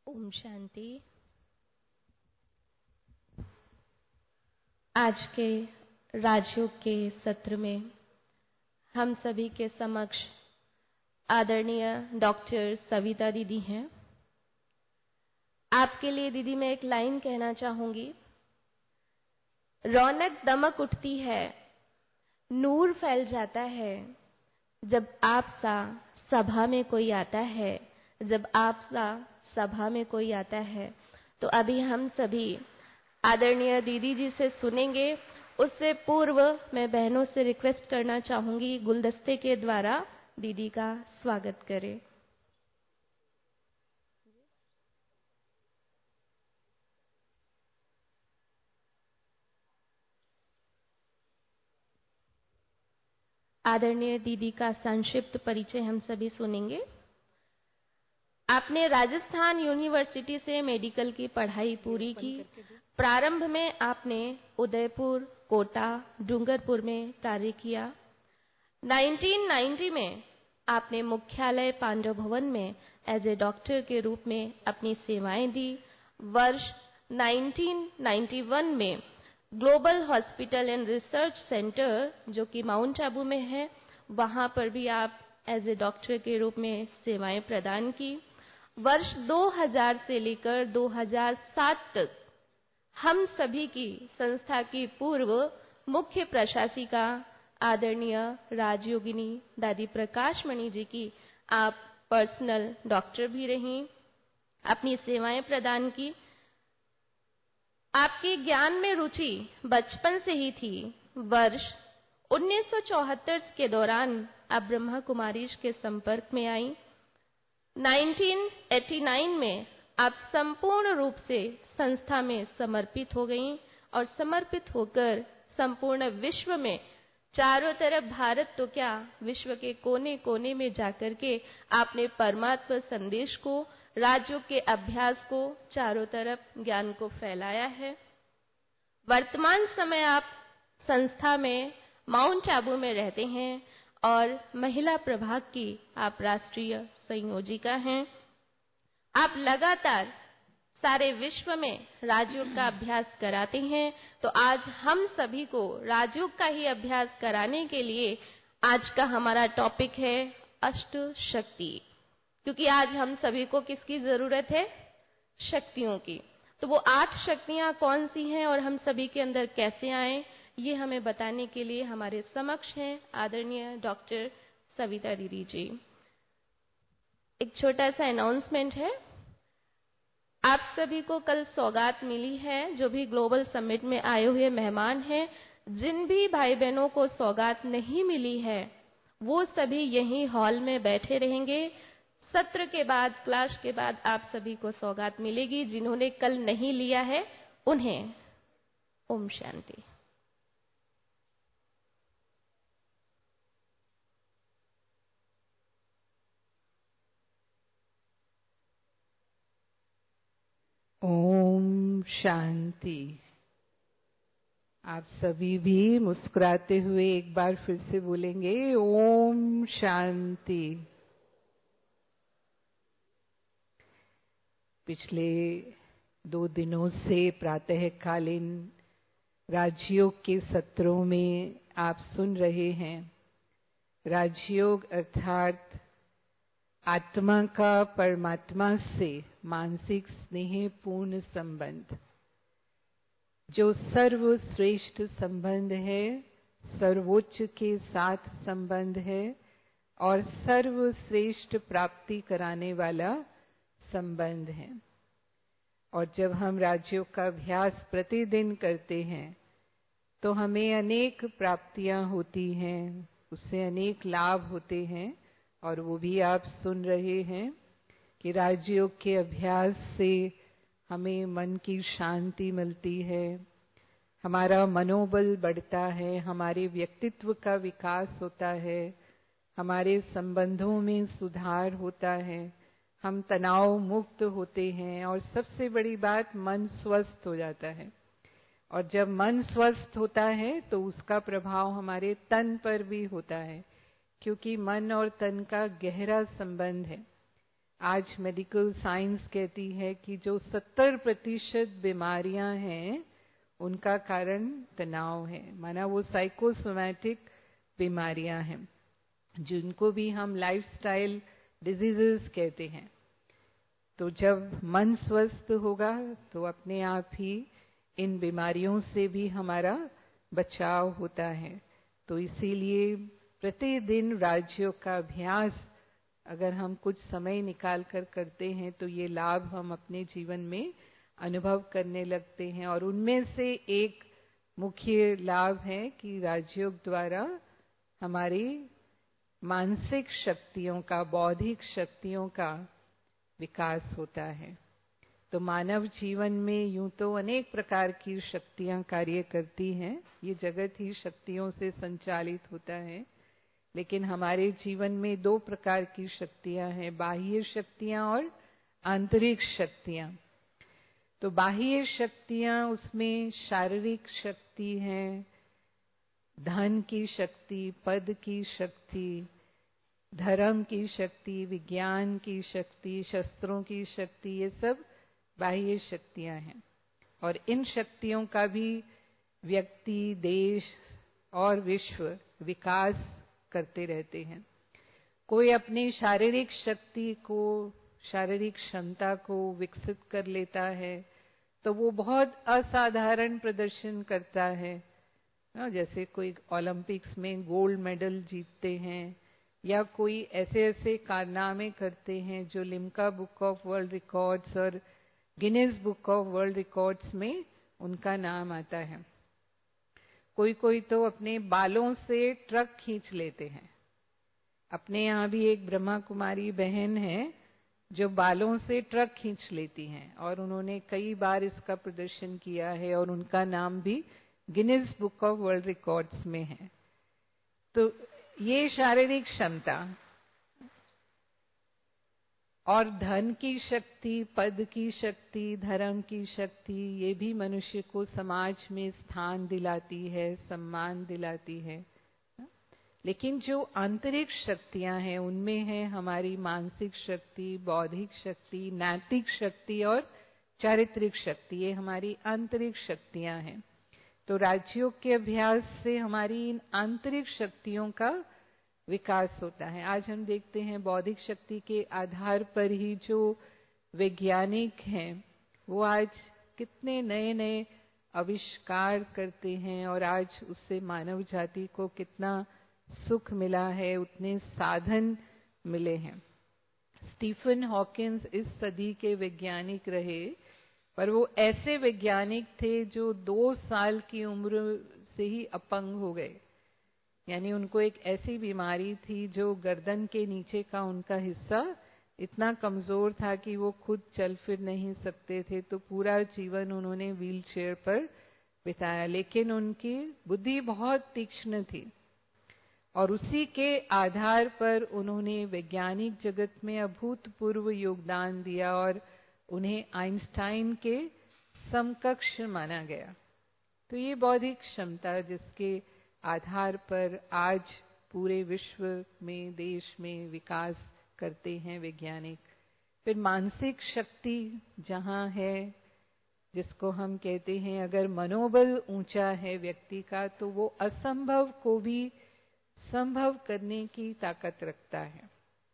ओम शांति। आज के राजयोग के सत्र में हम सभी के समक्ष आदरणीय डॉक्टर सविता दीदी हैं। आपके लिए दीदी मैं एक लाइन कहना चाहूंगी। रौनक दमक उठती है, नूर फैल जाता है जब आप सा सभा में कोई आता है। जब आप सा सभा में कोई आता है तो अभी हम सभी आदरणीय दीदी जी से सुनेंगे। उससे पूर्व मैं बहनों से रिक्वेस्ट करना चाहूंगी गुलदस्ते के द्वारा दीदी का स्वागत करें। आदरणीय दीदी का संक्षिप्त परिचय हम सभी सुनेंगे। आपने राजस्थान यूनिवर्सिटी से मेडिकल की पढ़ाई पूरी की। प्रारंभ में आपने उदयपुर, कोटा, डूंगरपुर में कार्य किया। 1990 में आपने मुख्यालय पांडव भवन में एज ए डॉक्टर के रूप में अपनी सेवाएं दी। वर्ष 1991 में global hospital and research centre जो कि माउंट आबू में है, वहां पर भी आप एज ए डॉक्टर के रूप में सेवाएं प्रदान की। वर्ष 2000 से लेकर 2007 तक हम सभी की संस्था की पूर्व मुख्य प्रशासिका आदरणीय राजयोगिनी दादी प्रकाश मणि जी की आप पर्सनल डॉक्टर भी रहीं, अपनी सेवाएं प्रदान की। आपकी ज्ञान में रुचि बचपन से ही थी। वर्ष 1974 के दौरान आप ब्रह्मा कुमारीज के संपर्क में आई। 1989 में आप संपूर्ण रूप से संस्था में समर्पित हो गईं और समर्पित होकर संपूर्ण विश्व में चारों तरफ, भारत तो क्या विश्व के कोने कोने में जाकर के आपने परमात्मा संदेश को, राजयोग के अभ्यास को, चारों तरफ ज्ञान को फैलाया है। वर्तमान समय आप संस्था में माउंट आबू में रहते हैं और महिला प्रभाग की आप राष्ट्रीय संयोजिका हैं। आप लगातार सारे विश्व में राजयोग का अभ्यास कराते हैं। तो आज हम सभी को राजयोग का ही अभ्यास कराने के लिए आज का हमारा टॉपिक है अष्ट शक्ति। क्योंकि आज हम सभी को किसकी जरूरत है? शक्तियों की। तो वो 8 शक्तियां कौन सी हैं और हम सभी के अंदर कैसे आए, ये हमें बताने के लिए हमारे समक्ष हैं आदरणीय डॉक्टर सविता दीदी जी। एक छोटा सा अनाउंसमेंट है। आप सभी को कल सौगात मिली है। जो भी ग्लोबल समिट में आए हुए मेहमान हैं, जिन भी भाई बहनों को सौगात नहीं मिली है, वो सभी यहीं हॉल में बैठे रहेंगे। सत्र के बाद, क्लास के बाद आप सभी को सौगात मिलेगी। जिन्होंने कल नहीं लिया है उन्हें ओम शांति। ओम शांति। आप सभी भी मुस्कुराते हुए एक बार फिर से बोलेंगे ओम शांति। पिछले 2 दिनों से प्रातःकालीन राजयोग के सत्रों में आप सुन रहे हैं। राजयोग अर्थात आत्मा का परमात्मा से मानसिक स्नेहपूर्ण संबंध, जो सर्वश्रेष्ठ संबंध है, सर्वोच्च के साथ संबंध है और सर्वश्रेष्ठ प्राप्ति कराने वाला संबंध है। और जब हम राजयोग का अभ्यास प्रतिदिन करते हैं तो हमें अनेक प्राप्तियां होती हैं, उससे अनेक लाभ होते हैं। और वो भी आप सुन रहे हैं कि राजयोग के अभ्यास से हमें मन की शांति मिलती है, हमारा मनोबल बढ़ता है, हमारे व्यक्तित्व का विकास होता है, हमारे संबंधों में सुधार होता है, हम तनाव मुक्त होते हैं और सबसे बड़ी बात, मन स्वस्थ हो जाता है। और जब मन स्वस्थ होता है तो उसका प्रभाव हमारे तन पर भी होता है, क्योंकि मन और तन का गहरा संबंध है। आज मेडिकल साइंस कहती है कि जो 70% बीमारियां हैं उनका कारण तनाव है, माना वो साइकोसोमैटिक बीमारियां हैं, जिनको भी हम लाइफस्टाइल डिजीजेस कहते हैं। तो जब मन स्वस्थ होगा तो अपने आप ही इन बीमारियों से भी हमारा बचाव होता है। तो इसीलिए प्रतिदिन राजयोग का अभ्यास अगर हम कुछ समय निकाल कर करते हैं तो ये लाभ हम अपने जीवन में अनुभव करने लगते हैं। और उनमें से एक मुख्य लाभ है कि राजयोग द्वारा हमारी मानसिक शक्तियों का, बौद्धिक शक्तियों का विकास होता है। तो मानव जीवन में यूं तो अनेक प्रकार की शक्तियां कार्य करती हैं, ये जगत ही शक्तियों से संचालित होता है, लेकिन हमारे जीवन में 2 प्रकार की शक्तियां हैं, बाह्य शक्तियां और आंतरिक शक्तियां। तो बाह्य शक्तियां, उसमें शारीरिक शक्ति है, धन की शक्ति, पद की शक्ति, धर्म की शक्ति, विज्ञान की शक्ति, शस्त्रों की शक्ति, ये सब बाह्य शक्तियां हैं। और इन शक्तियों का भी व्यक्ति, देश और विश्व विकास करते रहते हैं। कोई अपनी शारीरिक शक्ति को, शारीरिक क्षमता को विकसित कर लेता है तो वो बहुत असाधारण प्रदर्शन करता है। जैसे कोई ओलंपिक्स में गोल्ड मेडल जीतते हैं, या कोई ऐसे ऐसे कारनामे करते हैं जो Limca book of world records और Guinness book of world records में उनका नाम आता है। कोई कोई तो अपने बालों से ट्रक खींच लेते हैं। अपने यहाँ भी एक ब्रह्मा कुमारी बहन है जो बालों से ट्रक खींच लेती हैं, और उन्होंने कई बार इसका प्रदर्शन किया है और उनका नाम भी Guinness book of world records में है। तो ये शारीरिक क्षमता और धन की शक्ति, पद की शक्ति, धर्म की शक्ति, ये भी मनुष्य को समाज में स्थान दिलाती है, सम्मान दिलाती है। लेकिन जो आंतरिक शक्तियां हैं उनमें है हमारी मानसिक शक्ति, बौद्धिक शक्ति, नैतिक शक्ति और चारित्रिक शक्ति, ये हमारी आंतरिक शक्तियां हैं। तो राजयोग के अभ्यास से हमारी इन आंतरिक शक्तियों का विकास होता है। आज हम देखते हैं बौद्धिक शक्ति के आधार पर ही जो वैज्ञानिक हैं वो आज कितने नए नए आविष्कार करते हैं, और आज उससे मानव जाति को कितना सुख मिला है, उतने साधन मिले हैं। स्टीफन हॉकिंस इस सदी के वैज्ञानिक रहे, पर वो ऐसे वैज्ञानिक थे जो 2 साल की उम्र से ही अपंग हो गए। यानी उनको एक ऐसी बीमारी थी जो गर्दन के नीचे का उनका हिस्सा इतना कमजोर था कि वो खुद चल फिर नहीं सकते थे। तो पूरा जीवन उन्होंने व्हील चेयर पर बिताया, लेकिन उनकी बुद्धि बहुत तीक्ष्ण थी और उसी के आधार पर उन्होंने वैज्ञानिक जगत में अभूतपूर्व योगदान दिया और उन्हें आइंस्टाइन के समकक्ष माना गया। तो ये बौद्धिक क्षमता जिसके आधार पर आज पूरे विश्व में, देश में विकास करते हैं वैज्ञानिक। फिर मानसिक शक्ति जहाँ है, जिसको हम कहते हैं अगर मनोबल ऊंचा है व्यक्ति का तो वो असंभव को भी संभव करने की ताकत रखता है।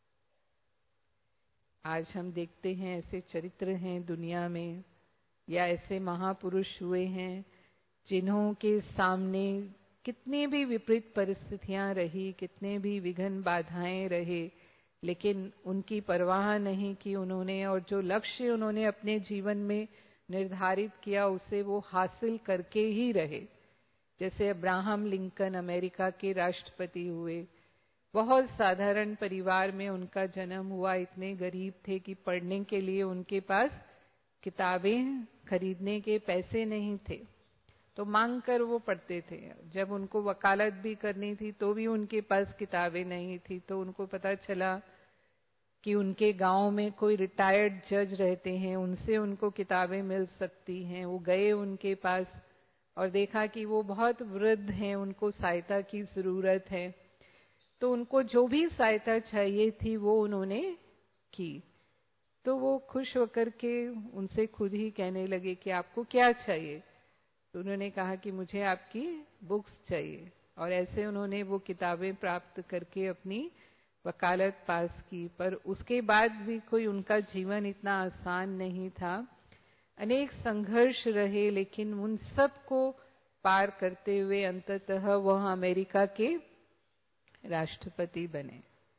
आज हम देखते हैं ऐसे चरित्र हैं दुनिया में, या ऐसे महापुरुष हुए हैं जिन्हों के सामने कितनी भी विपरीत परिस्थितियां रही, कितने भी विघ्न बाधाएं रहे, लेकिन उनकी परवाह नहीं की उन्होंने, और जो लक्ष्य उन्होंने अपने जीवन में निर्धारित किया उसे वो हासिल करके ही रहे। जैसे अब्राहम लिंकन अमेरिका के राष्ट्रपति हुए, बहुत साधारण परिवार में उनका जन्म हुआ, इतने गरीब थे कि पढ़ने के लिए उनके पास किताबें खरीदने के पैसे नहीं थे, तो मांग कर वो पढ़ते थे। जब उनको वकालत भी करनी थी तो भी उनके पास किताबें नहीं थी। तो उनको पता चला कि उनके गांव में कोई रिटायर्ड जज रहते हैं, उनसे उनको किताबें मिल सकती हैं। वो गए उनके पास और देखा कि वो बहुत वृद्ध हैं, उनको सहायता की जरूरत है। तो उनको जो भी सहायता चाहिए थी वो उन्होंने की। तो वो खुश होकर के उनसे खुद ही कहने लगे कि आपको क्या चाहिए। तो उन्होंने कहा कि मुझे आपकी बुक्स चाहिए, और ऐसे उन्होंने वो किताबें प्राप्त करके अपनी वकालत पास की। पर उसके बाद भी कोई उनका जीवन इतना आसान नहीं था, अनेक संघर्ष रहे, लेकिन उन सब को पार करते हुए अंततः वह अमेरिका के राष्ट्रपति बने।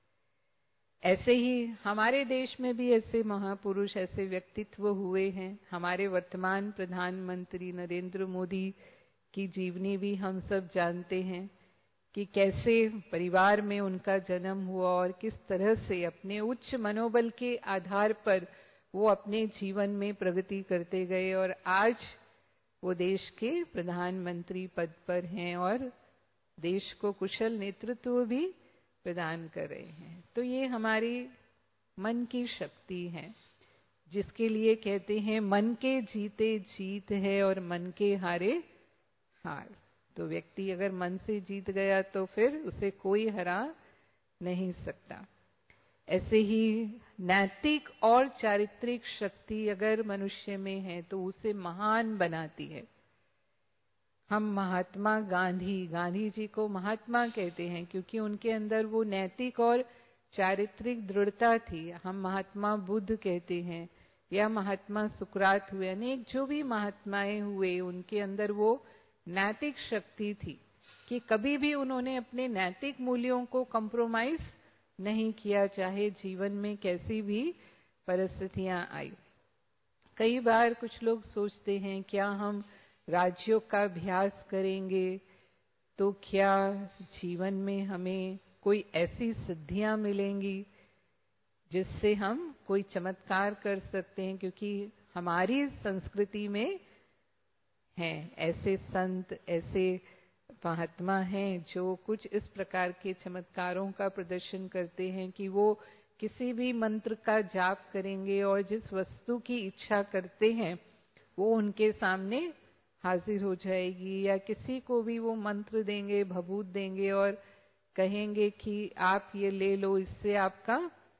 ऐसे ही हमारे देश में भी ऐसे महापुरुष, ऐसे व्यक्तित्व हुए हैं। हमारे वर्तमान प्रधानमंत्री नरेंद्र मोदी की जीवनी भी हम सब जानते हैं कि कैसे परिवार में उनका जन्म हुआ और किस तरह से अपने उच्च मनोबल के आधार पर वो अपने जीवन में प्रगति करते गए, और आज वो देश के प्रधानमंत्री पद पर हैं और देश को कुशल नेतृत्व भी प्रदान कर रहे हैं। तो ये हमारी मन की शक्ति है, जिसके लिए कहते हैं मन के जीते जीत है और मन के हारे हार। तो व्यक्ति अगर मन से जीत गया तो फिर उसे कोई हरा नहीं सकता। ऐसे ही नैतिक और चारित्रिक शक्ति अगर मनुष्य में है तो उसे महान बनाती है। हम महात्मा गांधी जी को महात्मा कहते हैं क्योंकि उनके अंदर वो नैतिक और चारित्रिक दृढ़ता थी। हम महात्मा बुद्ध कहते हैं या महात्मा सुकरात हुए, अनेक जो भी महात्माएं हुए, उनके अंदर वो नैतिक शक्ति थी कि कभी भी उन्होंने अपने नैतिक मूल्यों को कॉम्प्रोमाइज नहीं किया, चाहे जीवन में कैसी भी परिस्थितियां आई। कई बार कुछ लोग सोचते हैं क्या हम राजयोग का अभ्यास करेंगे तो क्या जीवन में हमें कोई ऐसी सिद्धियां मिलेंगी जिससे हम कोई चमत्कार कर सकते हैं, क्योंकि हमारी संस्कृति में हैं ऐसे संत, ऐसे महात्मा हैं जो कुछ इस प्रकार के चमत्कारों का प्रदर्शन करते हैं कि वो किसी भी मंत्र का जाप करेंगे और जिस वस्तु की इच्छा करते हैं वो उनके सामने हाजिर हो जाएगी, या किसी को भी वो मंत्र देंगे, भभूत देंगे और कहेंगे कि आप ये ले लो, इससे आपका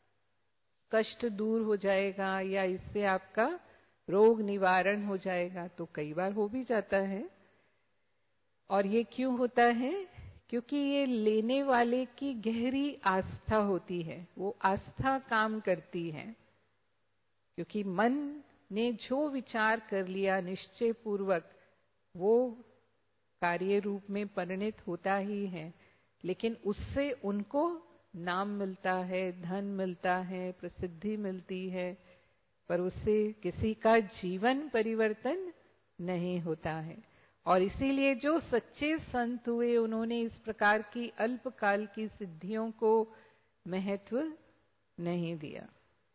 कष्ट दूर हो जाएगा या इससे आपका रोग निवारण हो जाएगा। तो कई बार हो भी जाता है। और ये क्यों होता है? क्योंकि ये लेने वाले की गहरी आस्था होती है, वो आस्था काम करती है। क्योंकि मन ने जो विचार कर लिया निश्चय पूर्वक वो कार्य रूप में परिणित होता ही है, लेकिन उससे उनको नाम मिलता है, धन मिलता है, प्रसिद्धि मिलती है, पर उससे किसी का जीवन परिवर्तन नहीं होता है। और इसीलिए जो सच्चे संत हुए उन्होंने इस प्रकार की अल्पकाल की सिद्धियों को महत्व नहीं दिया।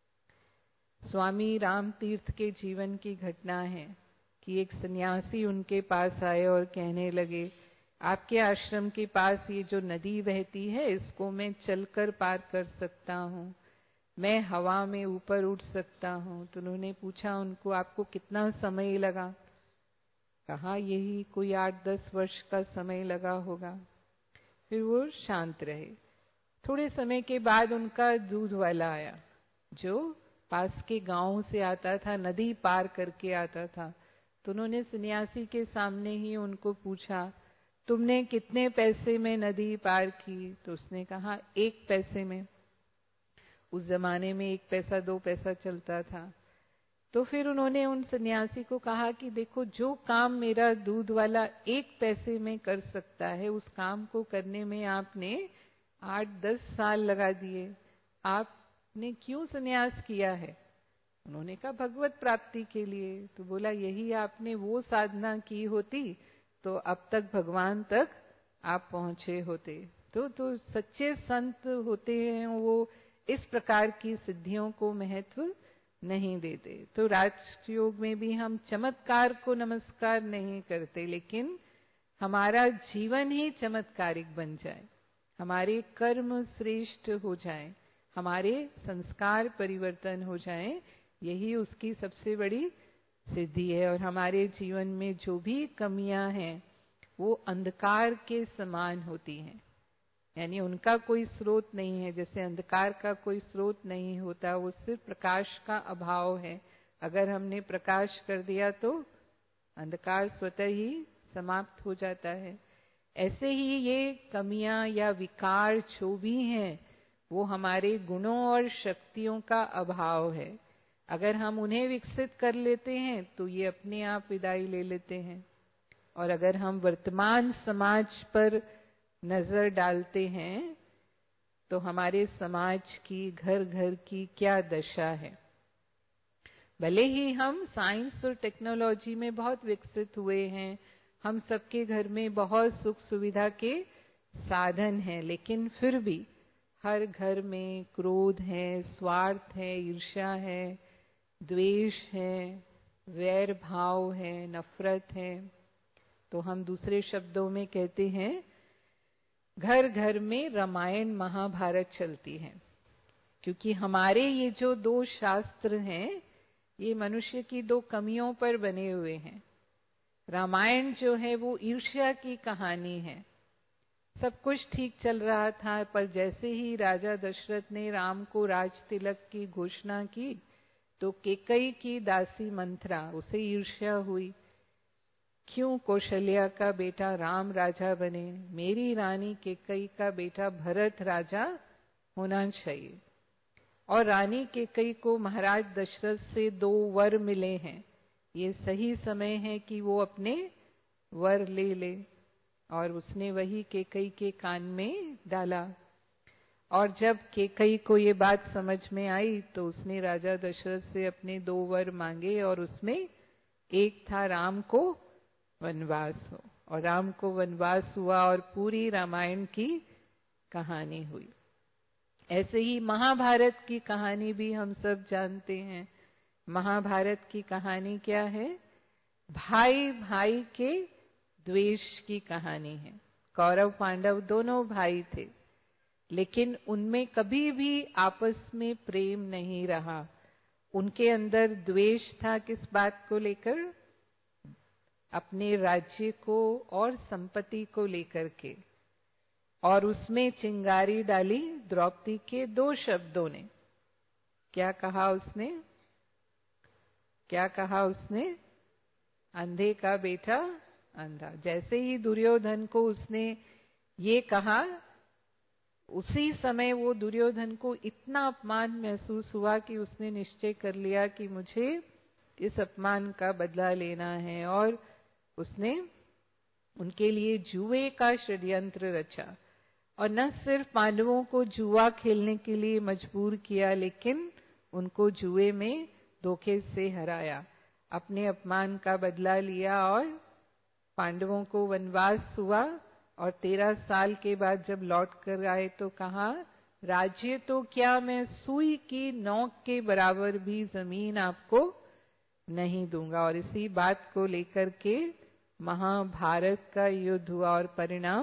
स्वामी राम तीर्थ के जीवन की घटना है कि एक सन्यासी उनके पास आए और कहने लगे, आपके आश्रम के पास ये जो नदी बहती है इसको मैं चलकर पार कर सकता हूँ, मैं हवा में ऊपर उड़ सकता हूँ। तो उन्होंने पूछा उनको, आपको कितना समय लगा? कहा यही कोई 8-10 वर्ष का समय लगा होगा। फिर वो शांत रहे। थोड़े समय के बाद उनका दूध वाला आया जो पास के गांव से आता था, नदी पार करके आता था। तो उन्होंने सन्यासी के सामने ही उनको पूछा, तुमने कितने पैसे में नदी पार की? तो उसने कहा 1 पैसे में। उस जमाने में 1 पैसा 2 पैसा चलता था। तो फिर उन्होंने उन सन्यासी को कहा कि देखो, जो काम मेरा दूध वाला 1 पैसे में कर सकता है उस काम को करने में आपने 8-10 साल लगा दिए, आपने क्यों सन्यास किया है? उन्होंने कहा भगवत प्राप्ति के लिए। तो बोला यही आपने वो साधना की होती तो अब तक भगवान तक आप पहुंचे होते। तो सच्चे संत होते हैं वो इस प्रकार की सिद्धियों को महत्व नहीं देते। तो राजयोग में भी हम चमत्कार को नमस्कार नहीं करते, लेकिन हमारा जीवन ही चमत्कारिक बन जाए, हमारे कर्म श्रेष्ठ हो जाए, हमारे संस्कार परिवर्तन हो जाए, यही उसकी सबसे बड़ी सिद्धि है। और हमारे जीवन में जो भी कमियां हैं वो अंधकार के समान होती हैं। यानी उनका कोई स्रोत नहीं है। जैसे अंधकार का कोई स्रोत नहीं होता, वो सिर्फ प्रकाश का अभाव है। अगर हमने प्रकाश कर दिया तो अंधकार स्वतः ही समाप्त हो जाता है। ऐसे ही ये कमियां या विकार जो भी हैं, वो हमारे गुणों और शक्तियों का अभाव है। अगर हम उन्हें विकसित कर लेते हैं तो ये अपने आप विदाई ले लेते हैं। और अगर हम वर्तमान समाज पर नजर डालते हैं तो हमारे समाज की, घर घर की क्या दशा है। भले ही हम साइंस और टेक्नोलॉजी में बहुत विकसित हुए हैं, हम सबके घर में बहुत सुख सुविधा के साधन हैं, लेकिन फिर भी हर घर में क्रोध है, स्वार्थ है, ईर्ष्या है, द्वेष है, वैर भाव है, नफरत है। तो हम दूसरे शब्दों में कहते हैं, घर घर में रामायण महाभारत चलती है। क्योंकि हमारे ये जो दो शास्त्र हैं, ये मनुष्य की दो कमियों पर बने हुए हैं। रामायण जो है वो ईर्ष्या की कहानी है। सब कुछ ठीक चल रहा था, पर जैसे ही राजा दशरथ ने राम को राज तिलक की घोषणा की तो कैकेयी की दासी मंथरा, उसे ईर्ष्या हुई। क्यों कौशल्या का बेटा राम राजा बने, मेरी रानी कैकेयी का बेटा भरत राजा होना चाहिए। और रानी कैकेयी को महाराज दशरथ से 2 वर मिले हैं, ये सही समय है कि वो अपने वर ले ले। और उसने वही कैकेयी के कान में डाला। और जब कैकेयी को ये बात समझ में आई तो उसने राजा दशरथ से अपने 2 वर मांगे, और उसमें एक था राम को वनवास हो। और राम को वनवास हुआ और पूरी रामायण की कहानी हुई। ऐसे ही महाभारत की कहानी भी हम सब जानते हैं। महाभारत की कहानी क्या है? भाई भाई के द्वेष की कहानी है। कौरव पांडव दोनों भाई थे, लेकिन उनमें कभी भी आपस में प्रेम नहीं रहा। उनके अंदर द्वेष था, किस बात को लेकर? अपने राज्य को और संपत्ति को लेकर के। और उसमें चिंगारी डाली द्रौपदी के 2 शब्दों ने। क्या कहा उसने? क्या कहा उसने? अंधे का बेटा अंधा। जैसे ही दुर्योधन को उसने ये कहा, उसी समय वो दुर्योधन को इतना अपमान महसूस हुआ कि उसने निश्चय कर लिया कि मुझे इस अपमान का बदला लेना है। और उसने उनके लिए जुए का षड्यंत्र रचा। और न सिर्फ पांडवों को जुआ खेलने के लिए मजबूर किया, लेकिन उनको जुए में धोखे से हराया, अपने अपमान का बदला लिया। और पांडवों को वनवास हुआ, और 13 साल के बाद जब लौट कर आए तो कहा, राज्य तो क्या, मैं सुई की नोक के बराबर भी जमीन आपको नहीं दूंगा। और इसी बात को लेकर के महाभारत का युद्ध हुआ। और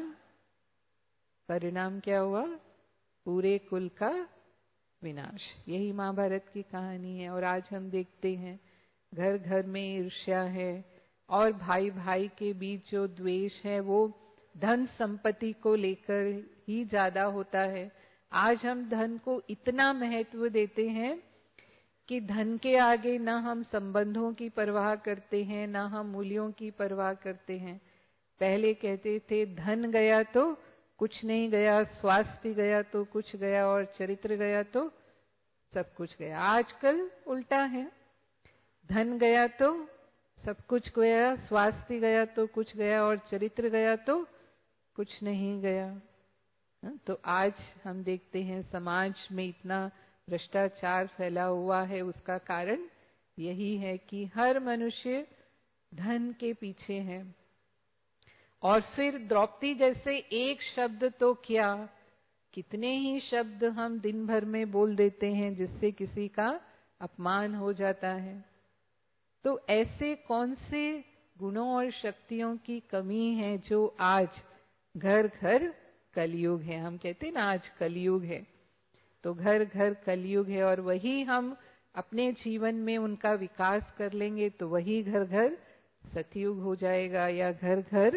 परिणाम क्या हुआ? पूरे कुल का विनाश। यही महाभारत की कहानी है। और आज हम देखते हैं घर घर में ईर्ष्या है, और भाई भाई के बीच जो द्वेष है वो धन संपत्ति को लेकर ही ज्यादा होता है। आज हम धन को इतना महत्व देते हैं कि धन के आगे ना हम संबंधों की परवाह करते हैं, ना हम मूल्यों की परवाह करते हैं। पहले कहते थे धन गया तो कुछ नहीं गया, स्वास्थ्य गया तो कुछ गया, और चरित्र गया तो सब कुछ गया। आजकल उल्टा है, धन गया तो सब कुछ गया, स्वास्थ्य गया तो कुछ गया, और चरित्र गया तो कुछ नहीं गया। तो आज हम देखते हैं समाज में इतना भ्रष्टाचार फैला हुआ है। उसका कारण यही है कि हर मनुष्य धन के पीछे है। और फिर द्रौपदी जैसे एक शब्द तो क्या, कितने ही शब्द हम दिन भर में बोल देते हैं जिससे किसी का अपमान हो जाता है। तो ऐसे कौन से गुणों और शक्तियों की कमी है जो आज घर घर कलयुग है। हम कहते हैं ना, आज कलयुग है, तो घर घर कलयुग है। और वही हम अपने जीवन में उनका विकास कर लेंगे तो वही घर घर सतयुग हो जाएगा, या घर घर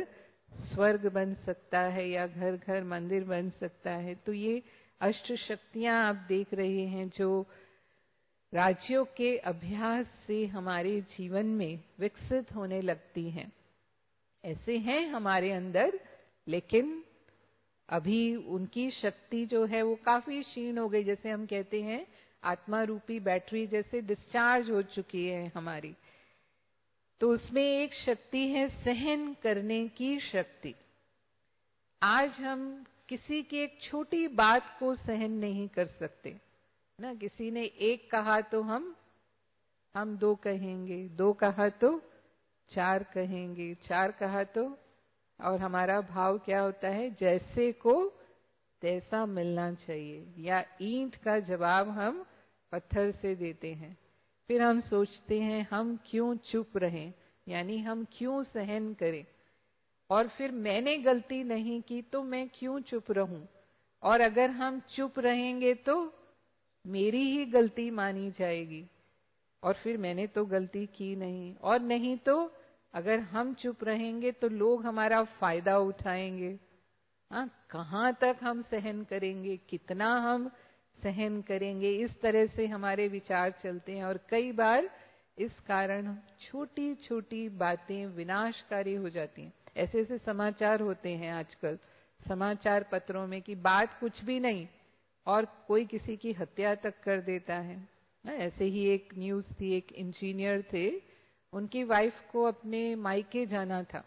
स्वर्ग बन सकता है या घर घर मंदिर बन सकता है। तो ये अष्ट शक्तियां आप देख रहे हैं जो राजयोग के अभ्यास से हमारे जीवन में विकसित होने लगती हैं। ऐसे हैं हमारे अंदर, लेकिन अभी उनकी शक्ति जो है वो काफी क्षीण हो गई। जैसे हम कहते हैं आत्मा रूपी बैटरी जैसे डिस्चार्ज हो चुकी है हमारी। तो उसमें एक शक्ति है सहन करने की शक्ति। आज हम किसी की एक छोटी बात को सहन नहीं कर सकते ना। किसी ने एक कहा तो हम दो कहेंगे, दो कहा तो चार कहेंगे, चार कहा तो, और हमारा भाव क्या होता है, जैसे को तैसा मिलना चाहिए, या ईंट का जवाब हम पत्थर से देते हैं। फिर हम सोचते हैं हम क्यों चुप रहें, यानी हम क्यों सहन करें, और फिर मैंने गलती नहीं की तो मैं क्यों चुप रहूं, और अगर हम चुप रहेंगे तो मेरी ही गलती मानी जाएगी, और फिर मैंने तो गलती की नहीं, और नहीं तो अगर हम चुप रहेंगे तो लोग हमारा फायदा उठाएंगे। हाँ, कहाँ तक हम सहन करेंगे, कितना हम सहन करेंगे, इस तरह से हमारे विचार चलते हैं। और कई बार इस कारण छोटी छोटी बातें विनाशकारी हो जाती हैं। ऐसे ऐसे समाचार होते हैं आजकल समाचार पत्रों में कि बात कुछ भी नहीं और कोई किसी की हत्या तक कर देता है। ऐसे ही एक न्यूज थी, एक इंजीनियर थे, उनकी वाइफ को अपने मायके जाना था,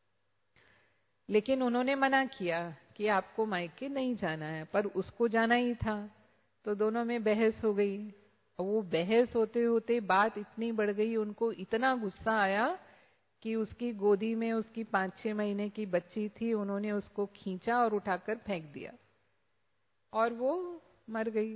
लेकिन उन्होंने मना किया कि आपको मायके नहीं जाना है, पर उसको जाना ही था। तो दोनों में बहस हो गई, और वो बहस होते होते बात इतनी बढ़ गई, उनको इतना गुस्सा आया कि उसकी गोदी में उसकी 5-6 महीने की बच्ची थी, उन्होंने उसको खींचा और उठाकर फेंक दिया, और वो मर गई।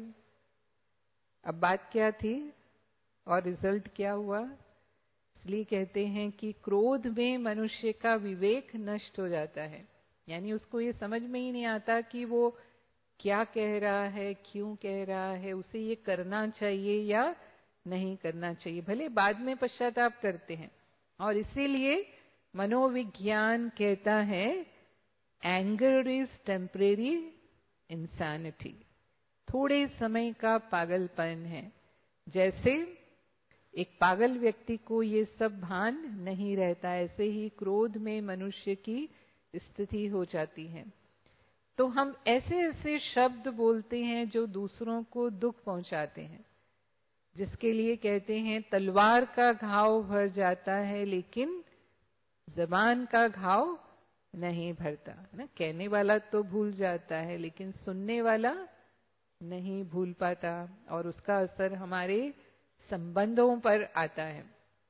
अब बात क्या थी और रिजल्ट क्या हुआ? इसलिए कहते हैं कि क्रोध में मनुष्य का विवेक नष्ट हो जाता है, यानी उसको ये समझ में ही नहीं आता कि वो क्या कह रहा है, क्यों कह रहा है, उसे ये करना चाहिए या नहीं करना चाहिए। भले बाद में पश्चाताप करते हैं, और इसीलिए मनोविज्ञान कहता है एंगर इज टेम्परेरी इंसैनिटी, थोड़े समय का पागलपन है। जैसे एक पागल व्यक्ति को ये सब भान नहीं रहता, ऐसे ही क्रोध में मनुष्य की स्थिति हो जाती है। तो हम ऐसे ऐसे शब्द बोलते हैं जो दूसरों को दुख पहुंचाते हैं, जिसके लिए कहते हैं तलवार का घाव भर जाता है लेकिन जबान का घाव नहीं भरता ना। कहने वाला तो भूल जाता है लेकिन सुनने वाला नहीं भूल पाता, और उसका असर हमारे संबंधों पर आता है।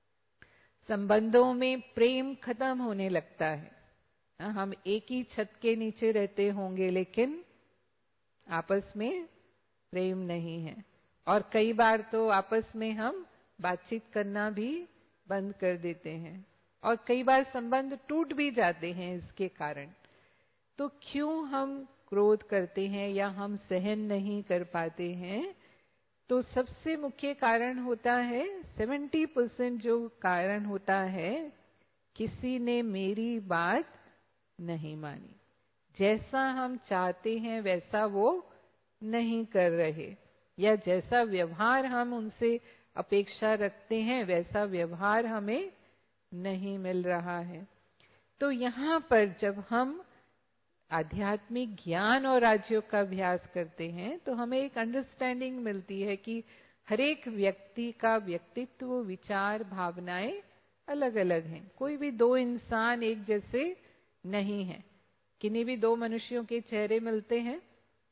संबंधों में प्रेम खत्म होने लगता है। हम एक ही छत के नीचे रहते होंगे लेकिन आपस में प्रेम नहीं है, और कई बार तो आपस में हम बातचीत करना भी बंद कर देते हैं, और कई बार संबंध टूट भी जाते हैं इसके कारण। तो क्यों हम क्रोध करते हैं या हम सहन नहीं कर पाते हैं? तो सबसे मुख्य कारण होता है, 70% जो कारण होता है, किसी ने मेरी बात नहीं मानी, जैसा हम चाहते हैं वैसा वो नहीं कर रहे, या जैसा व्यवहार हम उनसे अपेक्षा रखते हैं वैसा व्यवहार हमें नहीं मिल रहा है। तो यहाँ पर जब हम आध्यात्मिक ज्ञान और राजयोग का अभ्यास करते हैं तो हमें एक अंडरस्टैंडिंग मिलती है कि हर एक व्यक्ति का व्यक्तित्व, विचार, भावनाएं अलग अलग हैं। कोई भी दो इंसान एक जैसे नहीं है। किन्हीं भी दो मनुष्यों के चेहरे मिलते हैं?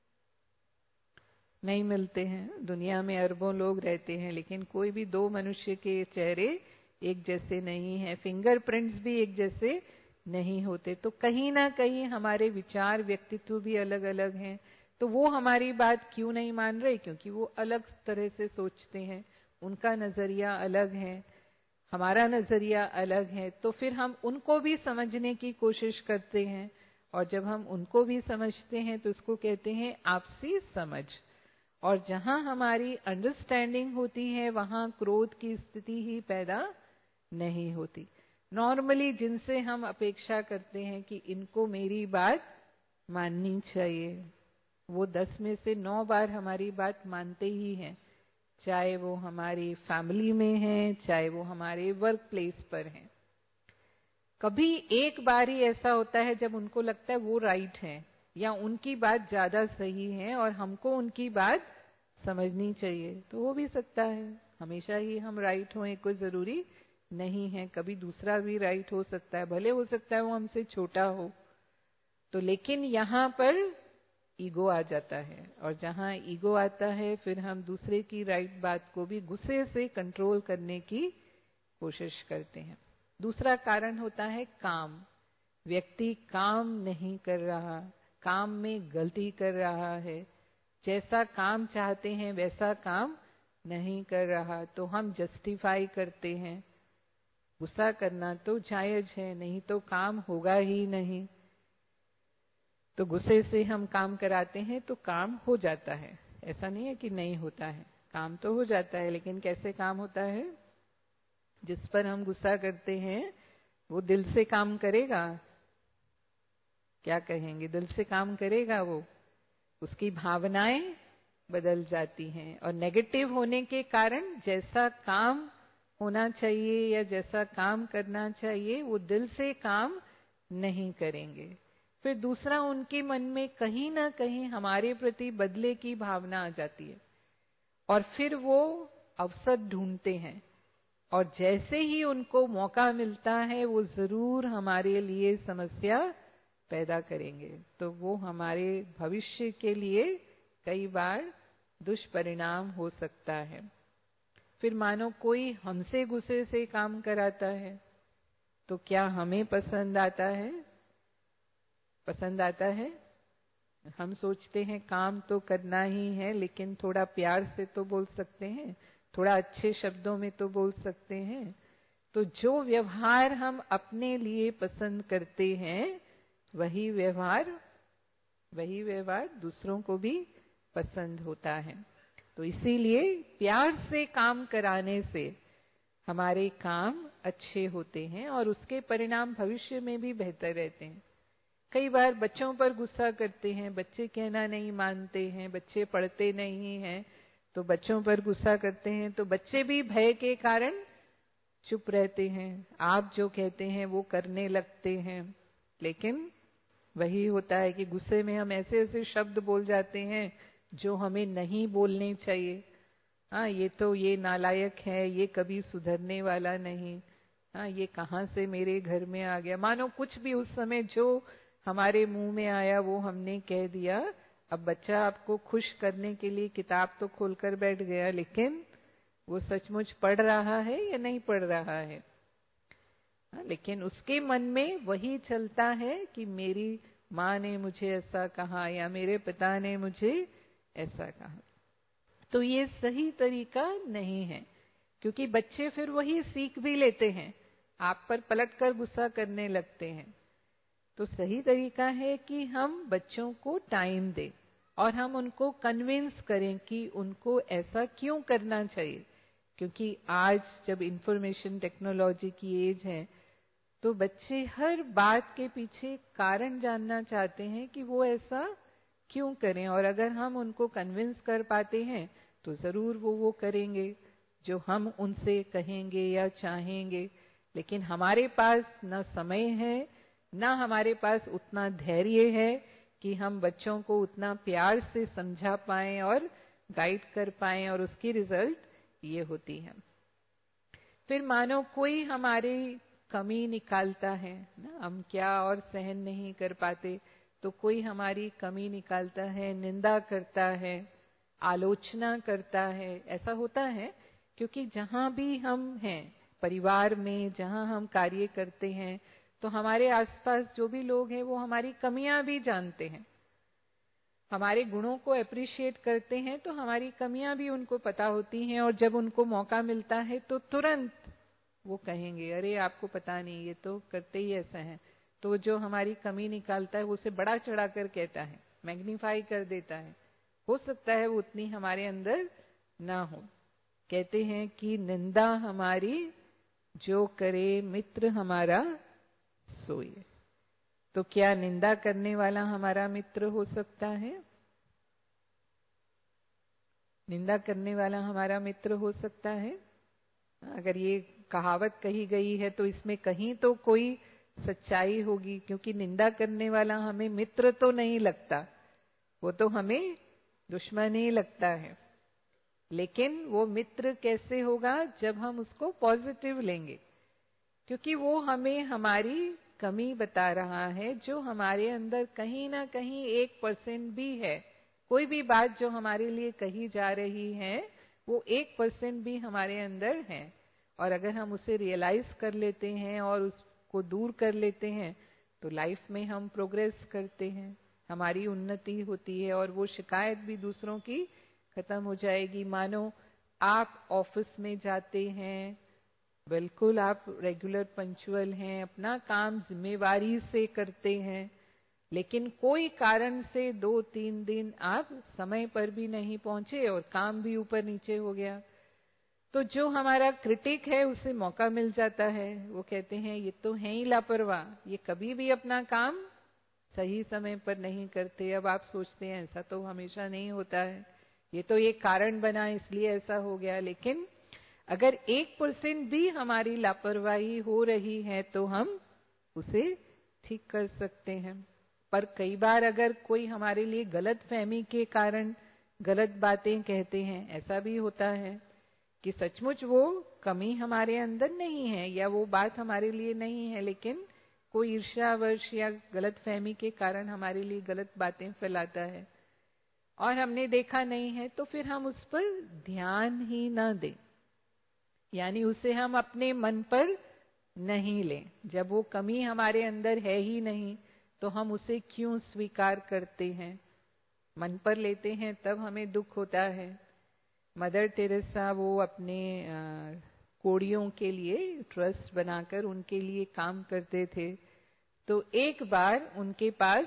नहीं मिलते हैं। दुनिया में अरबों लोग रहते हैं लेकिन कोई भी दो मनुष्य के चेहरे एक जैसे नहीं है। फिंगरप्रिंट्स भी एक जैसे नहीं होते। तो कहीं ना कहीं हमारे विचार, व्यक्तित्व भी अलग अलग हैं। तो वो हमारी बात क्यों नहीं मान रहे? क्योंकि वो अलग तरह से सोचते हैं, उनका नजरिया अलग है, हमारा नजरिया अलग है। तो फिर हम उनको भी समझने की कोशिश करते हैं, और जब हम उनको भी समझते हैं तो उसको कहते हैं आपसी समझ। और जहां हमारी अंडरस्टैंडिंग होती है वहां क्रोध की स्थिति ही पैदा नहीं होती। नॉर्मली जिनसे हम अपेक्षा करते हैं कि इनको मेरी बात माननी चाहिए, वो 10 में से 9 बार हमारी बात मानते ही हैं, चाहे वो हमारी फैमिली में हैं, चाहे वो हमारे वर्क प्लेस पर हैं। कभी एक बार ही ऐसा होता है जब उनको लगता है वो राइट है या उनकी बात ज्यादा सही है और हमको उनकी बात समझनी चाहिए, तो हो भी सकता है। हमेशा ही हम राइट हों कोई जरूरी नहीं है, कभी दूसरा भी राइट हो सकता है, भले हो सकता है वो हमसे छोटा हो। तो लेकिन यहाँ पर ईगो आ जाता है, और जहाँ ईगो आता है फिर हम दूसरे की राइट बात को भी गुस्से से कंट्रोल करने की कोशिश करते हैं। दूसरा कारण होता है काम। व्यक्ति काम नहीं कर रहा, काम में गलती कर रहा है, जैसा काम चाहते हैं वैसा काम नहीं कर रहा, तो हम जस्टिफाई करते हैं। गुस्सा करना तो जायज है, नहीं तो काम होगा ही नहीं। तो गुस्से से हम काम कराते हैं तो काम हो जाता है, ऐसा नहीं है कि नहीं होता है, काम तो हो जाता है। लेकिन कैसे काम होता है? जिस पर हम गुस्सा करते हैं वो दिल से काम करेगा? क्या कहेंगे? दिल से काम करेगा वो? उसकी भावनाएं बदल जाती हैं, और नेगेटिव होने के कारण जैसा काम होना चाहिए या जैसा काम करना चाहिए वो दिल से काम नहीं करेंगे। फिर दूसरा, उनके मन में कहीं ना कहीं हमारे प्रति बदले की भावना आ जाती है, और फिर वो अवसर ढूंढते हैं, और जैसे ही उनको मौका मिलता है वो जरूर हमारे लिए समस्या पैदा करेंगे। तो वो हमारे भविष्य के लिए कई बार दुष्परिणाम हो सकता है। फिर मानो कोई हमसे गुस्से से काम कराता है, तो क्या हमें पसंद आता है? पसंद आता है? हम सोचते हैं काम तो करना ही है, लेकिन थोड़ा प्यार से तो बोल सकते हैं, थोड़ा अच्छे शब्दों में तो बोल सकते हैं। तो जो व्यवहार हम अपने लिए पसंद करते हैं वही व्यवहार दूसरों को भी पसंद होता है। तो इसीलिए प्यार से काम कराने से हमारे काम अच्छे होते हैं और उसके परिणाम भविष्य में भी बेहतर रहते हैं। कई बार बच्चों पर गुस्सा करते हैं, बच्चे कहना नहीं मानते हैं, बच्चे पढ़ते नहीं हैं, तो बच्चों पर गुस्सा करते हैं, तो बच्चे भी भय के कारण चुप रहते हैं, आप जो कहते हैं वो करने लगते हैं। लेकिन वही होता है कि गुस्से में हम ऐसे ऐसे शब्द बोल जाते हैं जो हमें नहीं बोलने चाहिए। हाँ, ये नालायक है, ये कभी सुधरने वाला नहीं, हाँ ये कहाँ से मेरे घर में आ गया। मानो कुछ भी उस समय जो हमारे मुंह में आया वो हमने कह दिया। अब बच्चा आपको खुश करने के लिए किताब तो खोलकर बैठ गया, लेकिन वो सचमुच पढ़ रहा है या नहीं पढ़ रहा है? लेकिन उसके मन में वही चलता है कि मेरी माँ ने मुझे ऐसा कहा या मेरे पिता ने मुझे ऐसा कहा। तो ये सही तरीका नहीं है, क्योंकि बच्चे फिर वही सीख भी लेते हैं, आप पर पलटकर गुस्सा करने लगते हैं। तो सही तरीका है कि हम बच्चों को टाइम दें और हम उनको कन्विंस करें कि उनको ऐसा क्यों करना चाहिए। क्योंकि आज जब इंफॉर्मेशन टेक्नोलॉजी की एज है, तो बच्चे हर बात के पीछे कारण जानना चाहते हैं कि वो ऐसा क्यों करें, और अगर हम उनको कन्विंस कर पाते हैं तो जरूर वो करेंगे जो हम उनसे कहेंगे या चाहेंगे। लेकिन हमारे पास न समय है, ना हमारे पास उतना धैर्य है कि हम बच्चों को उतना प्यार से समझा पाएं और गाइड कर पाएं, और उसकी रिजल्ट ये होती है। फिर मानो कोई हमारी कमी निकालता है ना, हम क्या और सहन नहीं कर पाते, तो कोई हमारी कमी निकालता है, निंदा करता है, आलोचना करता है। ऐसा होता है क्योंकि जहां भी हम हैं, परिवार में जहां हम कार्य करते हैं, तो हमारे आसपास जो भी लोग हैं वो हमारी कमियां भी जानते हैं, हमारे गुणों को अप्रिशिएट करते हैं, तो हमारी कमियां भी उनको पता होती हैं। और जब उनको मौका मिलता है तो तुरंत वो कहेंगे, अरे आपको पता नहीं, ये तो करते ही ऐसा है। तो जो हमारी कमी निकालता है वो उसे बढ़ा चढ़ा कर कहता है, मैग्नीफाई कर देता है। हो सकता है वो उतनी हमारे अंदर ना हो। कहते हैं कि निंदा हमारी जो करे मित्र हमारा सोई। तो क्या निंदा करने वाला हमारा मित्र हो सकता है? निंदा करने वाला हमारा मित्र हो सकता है? अगर ये कहावत कही गई है तो इसमें कहीं तो कोई सच्चाई होगी, क्योंकि निंदा करने वाला हमें मित्र तो नहीं लगता, वो तो हमें दुश्मन ही लगता है। लेकिन वो मित्र कैसे होगा? जब हम उसको पॉजिटिव लेंगे, क्योंकि वो हमें हमारी कमी बता रहा है, जो हमारे अंदर कहीं ना कहीं 1% भी है। कोई भी बात जो हमारे लिए कही जा रही है वो 1% भी हमारे अंदर है, और अगर हम उसे रियलाइज कर लेते हैं और उसको दूर कर लेते हैं तो लाइफ में हम प्रोग्रेस करते हैं, हमारी उन्नति होती है, और वो शिकायत भी दूसरों की खत्म हो जाएगी। मानो आप ऑफिस में जाते हैं, बिल्कुल आप रेगुलर पंक्चुअल हैं, अपना काम जिम्मेवारी से करते हैं, लेकिन कोई कारण से 2-3 दिन आप समय पर भी नहीं पहुंचे और काम भी ऊपर नीचे हो गया, तो जो हमारा क्रिटिक है उसे मौका मिल जाता है। वो कहते हैं ये तो है ही लापरवाह, ये कभी भी अपना काम सही समय पर नहीं करते। अब आप सोचते हैं ऐसा तो हमेशा नहीं होता है, ये तो एक कारण बना इसलिए ऐसा हो गया। लेकिन अगर 1% भी हमारी लापरवाही हो रही है तो हम उसे ठीक कर सकते हैं। पर कई बार अगर कोई हमारे लिए गलत फहमी के कारण गलत बातें कहते हैं, ऐसा भी होता है कि सचमुच वो कमी हमारे अंदर नहीं है या वो बात हमारे लिए नहीं है, लेकिन कोई ईर्ष्यावश या गलत फहमी के कारण हमारे लिए गलत बातें फैलाता है और हमने देखा नहीं है, तो फिर हम उस पर ध्यान ही ना दें, यानी उसे हम अपने मन पर नहीं लें। जब वो कमी हमारे अंदर है ही नहीं तो हम उसे क्यों स्वीकार करते हैं? मन पर लेते हैं तब हमें दुख होता है। मदर टेरेसा वो अपने कोड़ियों के लिए ट्रस्ट बनाकर उनके लिए काम करते थे। तो एक बार उनके पास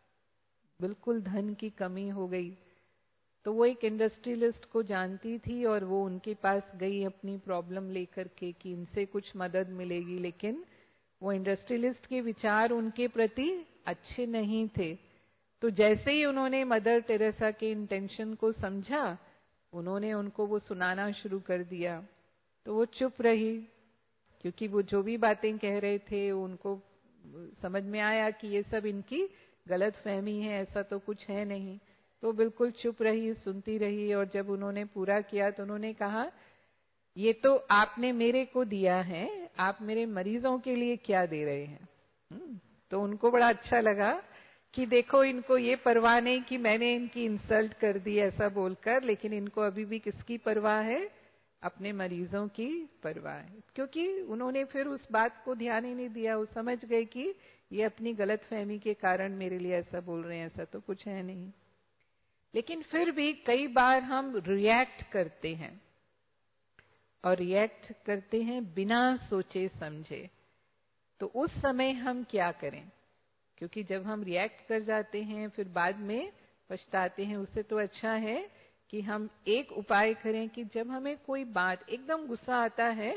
बिल्कुल धन की कमी हो गई, तो वो एक इंडस्ट्रियलिस्ट को जानती थी और वो उनके पास गई अपनी प्रॉब्लम लेकर के कि इनसे कुछ मदद मिलेगी। लेकिन वो इंडस्ट्रियलिस्ट के विचार उनके प्रति अच्छे नहीं थे। तो जैसे ही उन्होंने मदर टेरेसा के इंटेंशन को समझा, उन्होंने उनको वो सुनाना शुरू कर दिया। तो वो चुप रही, क्योंकि वो जो भी बातें कह रहे थे उनको समझ में आया कि ये सब इनकी गलत फहमी है, ऐसा तो कुछ है नहीं। तो बिल्कुल चुप रही, सुनती रही, और जब उन्होंने पूरा किया तो उन्होंने कहा ये तो आपने मेरे को दिया है, आप मेरे मरीजों के लिए क्या दे रहे हैं? तो उनको बड़ा अच्छा लगा कि देखो इनको ये परवाह नहीं कि मैंने इनकी इंसल्ट कर दी ऐसा बोलकर, लेकिन इनको अभी भी किसकी परवाह है? अपने मरीजों की परवाह है। क्योंकि उन्होंने फिर उस बात को ध्यान ही नहीं दिया, वो समझ गए कि ये अपनी गलतफहमी के कारण मेरे लिए ऐसा बोल रहे हैं, ऐसा तो कुछ है नहीं। लेकिन फिर भी कई बार हम रिएक्ट करते हैं, और रिएक्ट करते हैं बिना सोचे समझे। तो उस समय हम क्या करें? क्योंकि जब हम रिएक्ट कर जाते हैं फिर बाद में पछताते हैं। उससे तो अच्छा है कि हम एक उपाय करें कि जब हमें कोई बात एकदम गुस्सा आता है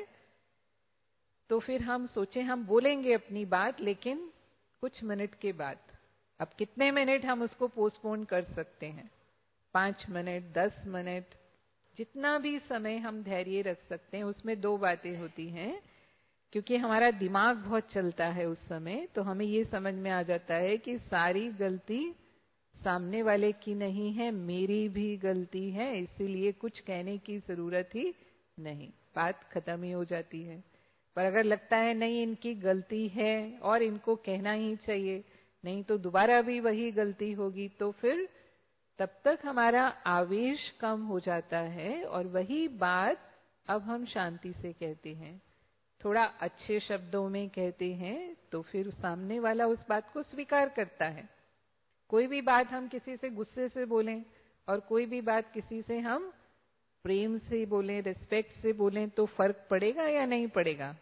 तो फिर हम सोचें हम बोलेंगे अपनी बात, लेकिन कुछ मिनट के बाद। अब कितने मिनट हम उसको पोस्टपोन कर सकते हैं? 5 मिनट, 10 मिनट, जितना भी समय हम धैर्य रख सकते हैं। उसमें 2 बातें होती हैं, क्योंकि हमारा दिमाग बहुत चलता है उस समय, तो हमें ये समझ में आ जाता है कि सारी गलती सामने वाले की नहीं है, मेरी भी गलती है, इसीलिए कुछ कहने की जरूरत ही नहीं, बात खत्म ही हो जाती है। पर अगर लगता है नहीं इनकी गलती है और इनको कहना ही चाहिए, नहीं तो दोबारा भी वही गलती होगी, तो फिर तब तक हमारा आवेश कम हो जाता है और वही बात अब हम शांति से कहते हैं, थोड़ा अच्छे शब्दों में कहते हैं, तो फिर सामने वाला उस बात को स्वीकार करता है। कोई भी बात हम किसी से गुस्से से बोलें और कोई भी बात किसी से हम प्रेम से बोलें, रिस्पेक्ट से बोलें, तो फर्क पड़ेगा या नहीं पड़ेगा?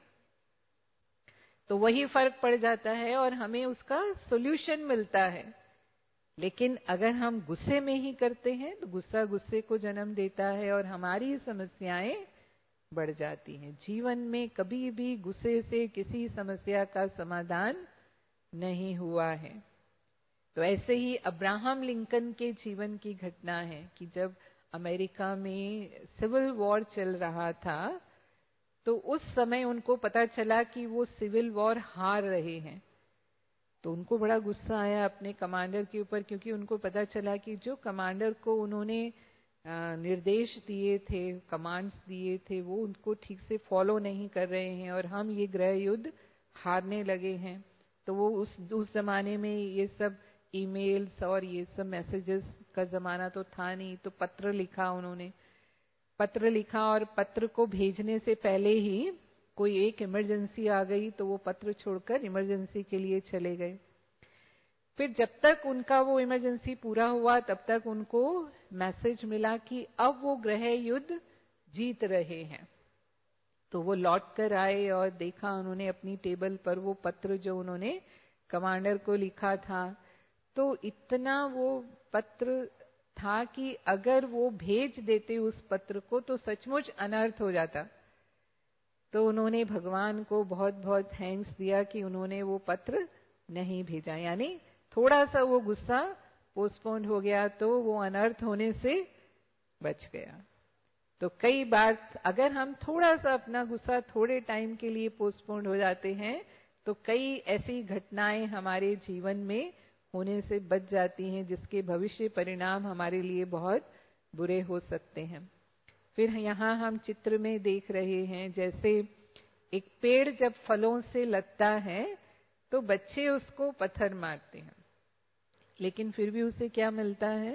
तो वही फर्क पड़ जाता है और हमें उसका सॉल्यूशन मिलता है। लेकिन अगर हम गुस्से में ही करते हैं तो गुस्सा गुस्से को जन्म देता है और हमारी समस्याएं बढ़ जाती हैं। जीवन में कभी भी गुस्से से किसी समस्या का समाधान नहीं हुआ है। तो ऐसे ही अब्राहम लिंकन के जीवन की घटना है कि जब अमेरिका में सिविल वॉर चल रहा था, तो उस समय उनको पता चला कि वो सिविल वॉर हार रहे हैं। तो उनको बड़ा गुस्सा आया अपने कमांडर के ऊपर, क्योंकि उनको पता चला कि जो कमांडर को उन्होंने निर्देश दिए थे, कमांड्स दिए थे, वो उनको ठीक से फॉलो नहीं कर रहे हैं और हम ये गृह युद्ध हारने लगे हैं। तो वो उस जमाने में ये सब ईमेल्स और ये सब मैसेजेस का जमाना तो था नहीं, तो पत्र लिखा उन्होंने। पत्र लिखा और पत्र को भेजने से पहले ही कोई एक इमरजेंसी आ गई, तो वो पत्र छोड़कर इमरजेंसी के लिए चले गए। फिर जब तक उनका वो इमरजेंसी पूरा हुआ, तब तक उनको मैसेज मिला कि अब वो गृह युद्ध जीत रहे हैं। तो वो लौट कर आए और देखा उन्होंने अपनी टेबल पर वो पत्र जो उन्होंने कमांडर को लिखा था। तो इतना वो पत्र था कि अगर वो भेज देते उस पत्र को तो सचमुच अनर्थ हो जाता। तो उन्होंने भगवान को बहुत बहुत थैंक्स दिया कि उन्होंने वो पत्र नहीं भेजा, यानी थोड़ा सा वो गुस्सा पोस्टपोन हो गया तो वो अनर्थ होने से बच गया। तो कई बार अगर हम थोड़ा सा अपना गुस्सा थोड़े टाइम के लिए पोस्टपोन हो जाते हैं, तो कई ऐसी घटनाएं हमारे जीवन में होने से बच जाती हैं, जिसके भविष्य परिणाम हमारे लिए बहुत बुरे हो सकते हैं। फिर यहाँ हम चित्र में देख रहे हैं, जैसे एक पेड़ जब फलों से लगता है तो बच्चे उसको पत्थर मारते हैं, लेकिन फिर भी उसे क्या मिलता है?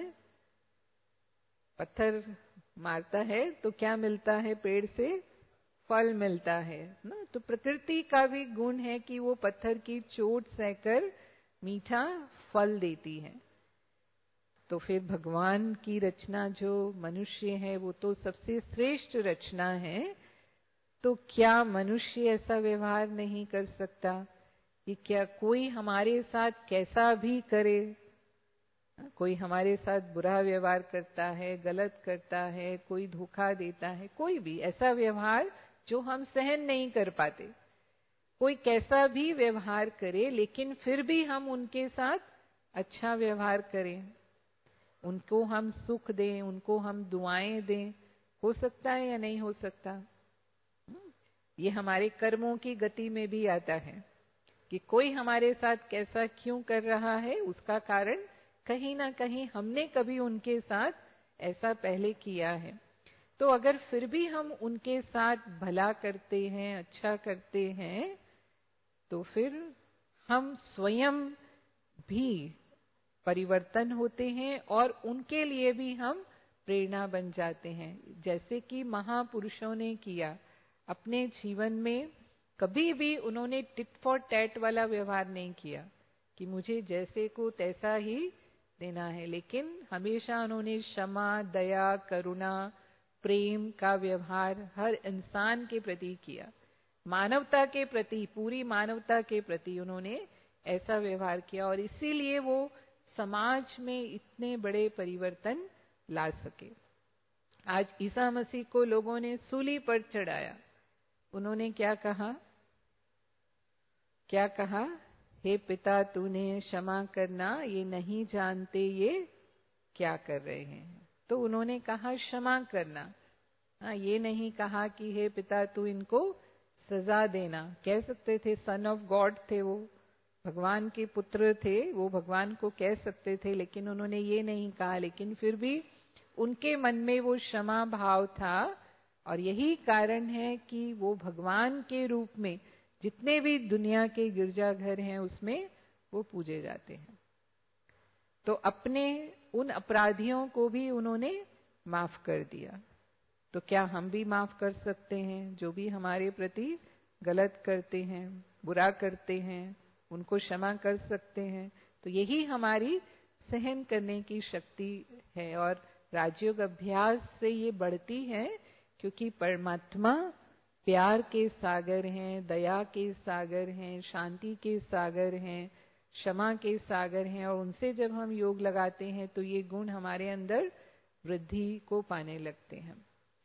पत्थर मारता है तो क्या मिलता है? पेड़ से फल मिलता है ना। तो प्रकृति का भी गुण है कि वो पत्थर की चोट सहकर मीठा फल देती है। तो फिर भगवान की रचना जो मनुष्य है वो तो सबसे श्रेष्ठ रचना है। तो क्या मनुष्य ऐसा व्यवहार नहीं कर सकता कि क्या कोई हमारे साथ कैसा भी करे, कोई हमारे साथ बुरा व्यवहार करता है, गलत करता है, कोई धोखा देता है, कोई भी ऐसा व्यवहार जो हम सहन नहीं कर पाते, कोई कैसा भी व्यवहार करे, लेकिन फिर भी हम उनके साथ अच्छा व्यवहार करें, उनको हम सुख दें, उनको हम दुआएं दें, हो सकता है या नहीं हो सकता? ये हमारे कर्मों की गति में भी आता है कि कोई हमारे साथ कैसा क्यों कर रहा है, उसका कारण कहीं ना कहीं हमने कभी उनके साथ ऐसा पहले किया है। तो अगर फिर भी हम उनके साथ भला करते हैं, अच्छा करते हैं, तो फिर हम स्वयं भी परिवर्तन होते हैं और उनके लिए भी हम प्रेरणा बन जाते हैं। जैसे कि महापुरुषों ने किया अपने जीवन में, कभी भी उन्होंने टिट फॉर टैट वाला व्यवहार नहीं किया कि मुझे जैसे को तैसा ही देना है, लेकिन हमेशा उन्होंने क्षमा, दया, करुणा, प्रेम का व्यवहार हर इंसान के प्रति किया। मानवता के प्रति, पूरी मानवता के प्रति उन्होंने ऐसा व्यवहार किया और इसीलिए वो समाज में इतने बड़े परिवर्तन ला सके। आज ईसा मसीह को लोगों ने सूली पर चढ़ाया, उन्होंने क्या कहा? क्या कहा? हे पिता, तूने क्षमा करना, ये नहीं जानते ये क्या कर रहे हैं। तो उन्होंने कहा क्षमा करना, हाँ, ये नहीं कहा कि हे पिता तू इनको सजा देना। कह सकते थे, सन ऑफ गॉड थे वो, भगवान के पुत्र थे, वो भगवान को कह सकते थे, लेकिन उन्होंने ये नहीं कहा। लेकिन फिर भी उनके मन में वो क्षमा भाव था और यही कारण है कि वो भगवान के रूप में जितने भी दुनिया के गिरजाघर हैं उसमें वो पूजे जाते हैं। तो अपने उन अपराधियों को भी उन्होंने माफ कर दिया। तो क्या हम भी माफ कर सकते हैं? जो भी हमारे प्रति गलत करते हैं, बुरा करते हैं, उनको क्षमा कर सकते हैं। तो यही हमारी सहन करने की शक्ति है और राजयोग अभ्यास से ये बढ़ती है, क्योंकि परमात्मा प्यार के सागर हैं, दया के सागर हैं, शांति के सागर हैं, क्षमा के सागर हैं, और उनसे जब हम योग लगाते हैं तो ये गुण हमारे अंदर वृद्धि को पाने लगते हैं।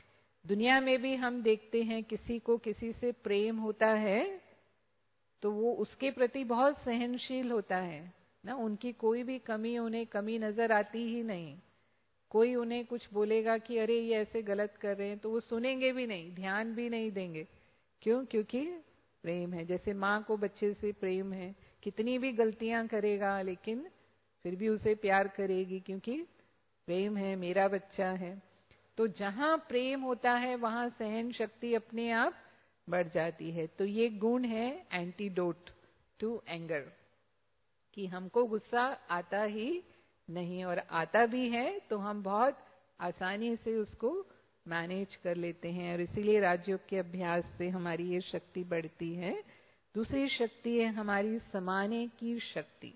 दुनिया में भी हम देखते हैं किसी को किसी से प्रेम होता है तो वो उसके प्रति बहुत सहनशील होता है ना, उनकी कोई भी कमी उन्हें कमी नजर आती ही नहीं। कोई उन्हें कुछ बोलेगा कि अरे ये ऐसे गलत कर रहे हैं तो वो सुनेंगे भी नहीं, ध्यान भी नहीं देंगे। क्यों? क्योंकि प्रेम है। जैसे माँ को बच्चे से प्रेम है, कितनी भी गलतियां करेगा लेकिन फिर भी उसे प्यार करेगी क्योंकि प्रेम है, मेरा बच्चा है। तो जहां प्रेम होता है वहां सहन शक्ति अपने आप बढ़ जाती है। तो ये गुण है एंटीडोट टू एंगर, कि हमको गुस्सा आता ही नहीं, और आता भी है तो हम बहुत आसानी से उसको मैनेज कर लेते हैं, और इसीलिए राजयोग के अभ्यास से हमारी ये शक्ति बढ़ती है। दूसरी शक्ति है हमारी समाने की शक्ति।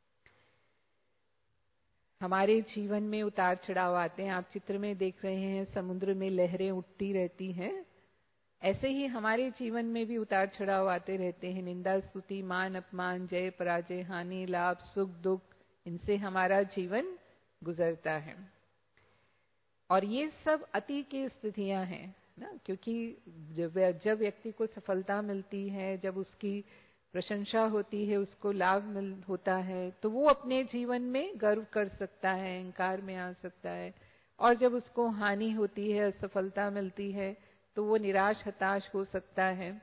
हमारे जीवन में उतार चढ़ाव आते हैं। आप चित्र में देख रहे हैं समुद्र में लहरें उठती रहती हैं, ऐसे ही हमारे जीवन में भी उतार चढ़ाव आते रहते हैं। निंदा स्तुति, मान अपमान, जय पराजय, हानि लाभ, सुख दुख, इनसे हमारा जीवन गुजरता है। और ये सब अति की स्थितियां हैं ना, क्योंकि जब व्यक्ति को सफलता मिलती है, जब उसकी प्रशंसा होती है, उसको लाभ होता है, तो वो अपने जीवन में गर्व कर सकता है, अहंकार में आ सकता है। और जब उसको हानि होती है, असफलता मिलती है, तो वो निराश हताश हो सकता है।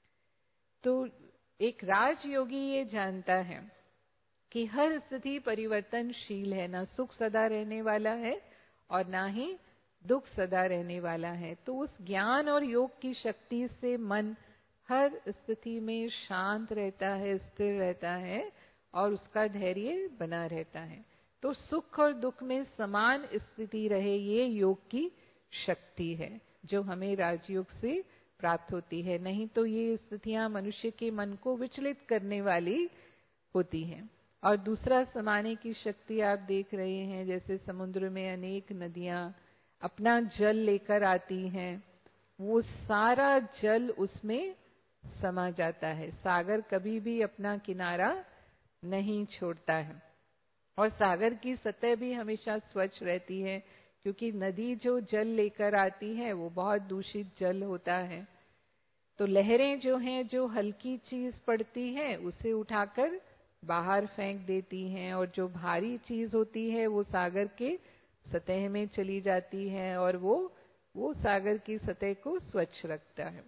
तो एक राजयोगी ये जानता है कि हर स्थिति परिवर्तनशील है, ना सुख सदा रहने वाला है और ना ही दुख सदा रहने वाला है। तो उस ज्ञान और योग की शक्ति से मन हर स्थिति में शांत रहता है, स्थिर रहता है और उसका धैर्य बना रहता है। तो सुख और दुख में समान स्थिति रहे, ये योग की शक्ति है जो हमें राजयोग से प्राप्त होती है। नहीं तो ये स्थितियां मनुष्य के मन को विचलित करने वाली होती हैं। और दूसरा समाने की शक्ति आप देख रहे हैं, जैसे समुद्र में अनेक नदियां अपना जल लेकर आती हैं, वो सारा जल उसमें समा जाता है। सागर कभी भी अपना किनारा नहीं छोड़ता है और सागर की सतह भी हमेशा स्वच्छ रहती है, क्योंकि नदी जो जल लेकर आती है वो बहुत दूषित जल होता है। तो लहरें जो हैं, जो हल्की चीज पड़ती है उसे उठाकर बाहर फेंक देती हैं, और जो भारी चीज होती है वो सागर के सतह में चली जाती है और वो सागर की सतह को स्वच्छ रखता है।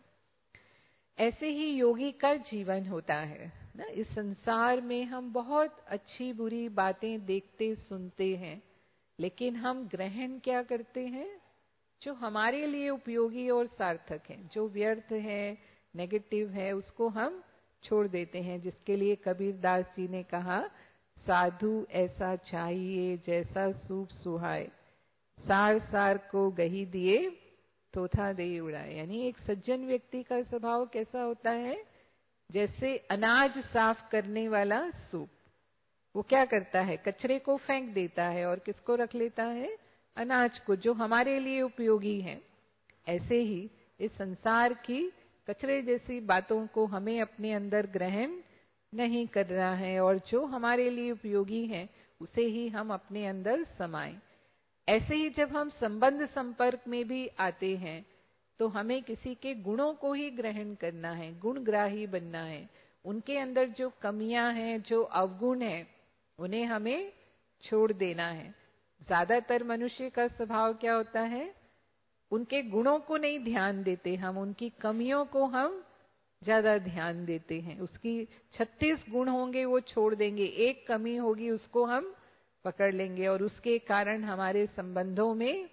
ऐसे ही योगी का जीवन होता है ना। इस संसार में हम बहुत अच्छी बुरी बातें देखते सुनते हैं, लेकिन हम ग्रहण क्या करते हैं? जो हमारे लिए उपयोगी और सार्थक है। जो व्यर्थ है, नेगेटिव है, उसको हम छोड़ देते हैं। जिसके लिए कबीरदास जी ने कहा, साधु ऐसा चाहिए जैसा सूप सुहाए, सार सार को गही दिए तोथा दे उड़ाए। यानी एक सज्जन व्यक्ति का स्वभाव कैसा होता है? जैसे अनाज साफ करने वाला सूप। वो क्या करता है? कचरे को फेंक देता है और किसको रख लेता है? अनाज को, जो हमारे लिए उपयोगी है। ऐसे ही इस संसार की कचरे जैसी बातों को हमें अपने अंदर ग्रहण नहीं करना है, और जो हमारे लिए उपयोगी है उसे ही हम अपने अंदर समाएं। ऐसे ही जब हम संबंध संपर्क में भी आते हैं तो हमें किसी के गुणों को ही ग्रहण करना है, गुणग्राही बनना है। उनके अंदर जो कमियां हैं, जो अवगुण हैं, उन्हें हमें छोड़ देना है। ज्यादातर मनुष्य का स्वभाव क्या होता है? उनके गुणों को नहीं ध्यान देते हम, उनकी कमियों को हम ज्यादा ध्यान देते हैं। उसकी 36 गुण होंगे वो छोड़ देंगे, एक कमी होगी उसको हम पकड़ लेंगे, और उसके कारण हमारे संबंधों में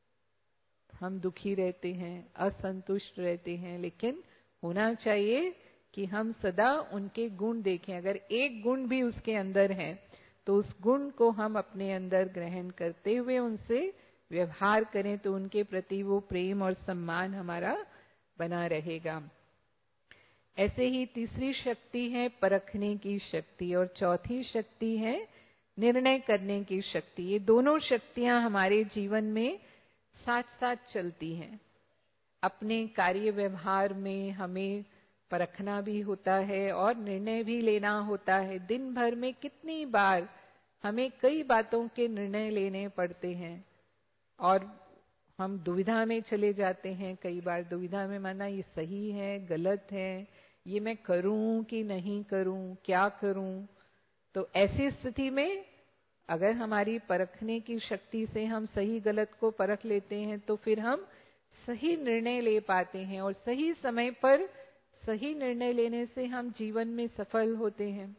हम दुखी रहते हैं, असंतुष्ट रहते हैं। लेकिन होना चाहिए कि हम सदा उनके गुण देखें। अगर एक गुण भी उसके अंदर है तो उस गुण को हम अपने अंदर ग्रहण करते हुए उनसे व्यवहार करें, तो उनके प्रति वो प्रेम और सम्मान हमारा बना रहेगा। ऐसे ही तीसरी शक्ति है परखने की शक्ति, और चौथी शक्ति है निर्णय करने की शक्ति। ये दोनों शक्तियां हमारे जीवन में साथ साथ चलती हैं। अपने कार्य व्यवहार में हमें परखना भी होता है और निर्णय भी लेना होता है। दिन भर में कितनी बार हमें कई बातों के निर्णय लेने पड़ते हैं, और हम दुविधा में चले जाते हैं। कई बार दुविधा में माना ये सही है, गलत है, ये मैं करूं कि नहीं करूं, क्या करूं। तो ऐसी स्थिति में अगर हमारी परखने की शक्ति से हम सही गलत को परख लेते हैं तो फिर हम सही निर्णय ले पाते हैं, और सही समय पर सही निर्णय लेने से हम जीवन में सफल होते हैं।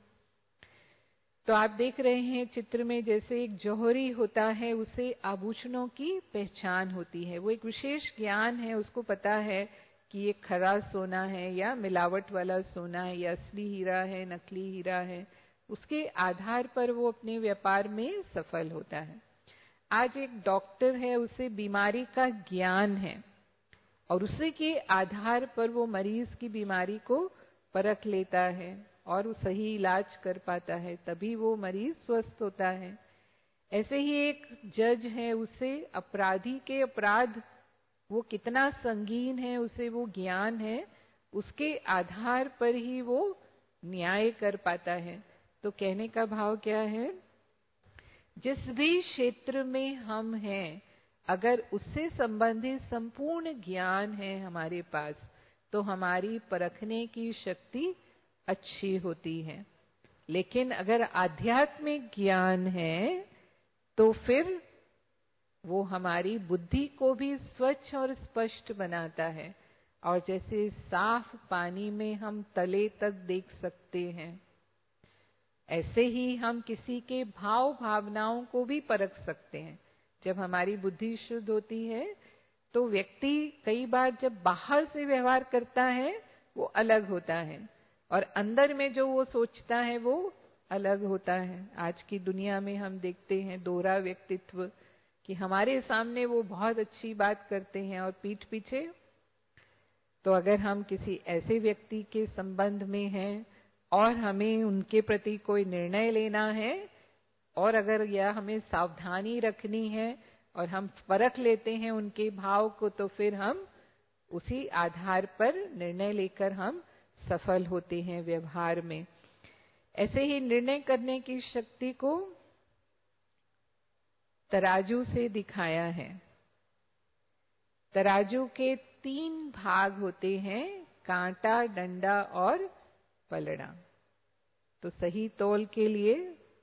तो आप देख रहे हैं चित्र में, जैसे एक जौहरी होता है, उसे आभूषणों की पहचान होती है। वो एक विशेष ज्ञान है, उसको पता है कि ये खरा सोना है या मिलावट वाला सोना है, या असली हीरा है, नकली हीरा है। उसके आधार पर वो अपने व्यापार में सफल होता है। आज एक डॉक्टर है, उसे बीमारी का ज्ञान है, और उसी के आधार पर वो मरीज की बीमारी को परख लेता है और वो सही इलाज कर पाता है, तभी वो मरीज स्वस्थ होता है। ऐसे ही एक जज है, उसे अपराधी के अपराध वो कितना संगीन है, उसे वो ज्ञान है, उसके आधार पर ही वो न्याय कर पाता है। तो कहने का भाव क्या है, जिस भी क्षेत्र में हम हैं, अगर उससे संबंधित संपूर्ण ज्ञान है हमारे पास, तो हमारी परखने की शक्ति अच्छी होती है। लेकिन अगर आध्यात्मिक ज्ञान है तो फिर वो हमारी बुद्धि को भी स्वच्छ और स्पष्ट बनाता है, और जैसे साफ पानी में हम तले तक देख सकते हैं, ऐसे ही हम किसी के भाव भावनाओं को भी परख सकते हैं। जब हमारी बुद्धि शुद्ध होती है तो व्यक्ति कई बार जब बाहर से व्यवहार करता है वो अलग होता है, और अंदर में जो वो सोचता है वो अलग होता है। आज की दुनिया में हम देखते हैं दोहरा व्यक्तित्व, कि हमारे सामने वो बहुत अच्छी बात करते हैं और पीठ पीछे। तो अगर हम किसी ऐसे व्यक्ति के संबंध में हैं और हमें उनके प्रति कोई निर्णय लेना है, और अगर यह हमें सावधानी रखनी है और हम परख लेते हैं उनके भाव को, तो फिर हम उसी आधार पर निर्णय लेकर हम सफल होते हैं व्यवहार में। ऐसे ही निर्णय करने की शक्ति को तराजू से दिखाया है। तराजू के 3 भाग होते हैं, कांटा, डंडा और पलड़ा। तो सही तौल के लिए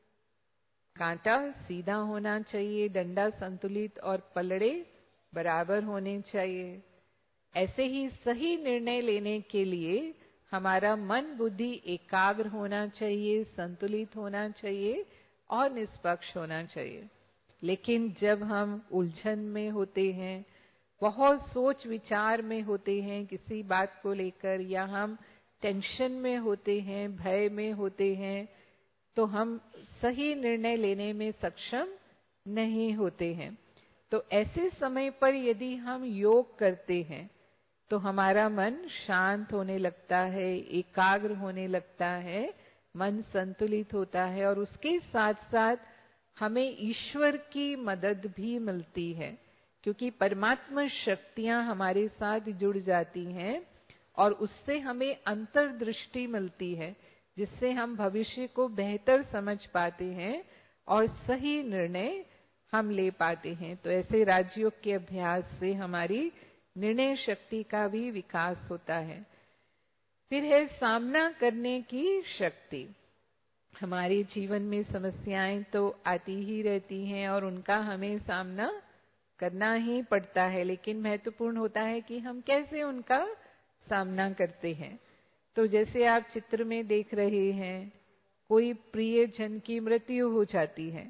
कांटा सीधा होना चाहिए, डंडा संतुलित और पलड़े बराबर होने चाहिए। ऐसे ही सही निर्णय लेने के लिए हमारा मन बुद्धि एकाग्र होना चाहिए, संतुलित होना चाहिए और निष्पक्ष होना चाहिए। लेकिन जब हम उलझन में होते हैं, बहुत सोच विचार में होते हैं किसी बात को लेकर, या हम टेंशन में होते हैं, भय में होते हैं, तो हम सही निर्णय लेने में सक्षम नहीं होते हैं। तो ऐसे समय पर यदि हम योग करते हैं तो हमारा मन शांत होने लगता है, एकाग्र होने लगता है, मन संतुलित होता है, और उसके साथ साथ हमें ईश्वर की मदद भी मिलती है, क्योंकि परमात्मा शक्तियां हमारे साथ जुड़ जाती हैं और उससे हमें अंतर्दृष्टि मिलती है, जिससे हम भविष्य को बेहतर समझ पाते हैं और सही निर्णय हम ले पाते हैं। तो ऐसे राजयोग के अभ्यास से हमारी निर्णय शक्ति का भी विकास होता है। फिर है सामना करने की शक्ति। हमारे जीवन में समस्याएं तो आती ही रहती हैं और उनका हमें सामना करना ही पड़ता है, लेकिन महत्वपूर्ण होता है कि हम कैसे उनका सामना करते हैं। तो जैसे आप चित्र में देख रहे हैं, कोई प्रिय जन की मृत्यु हो जाती है,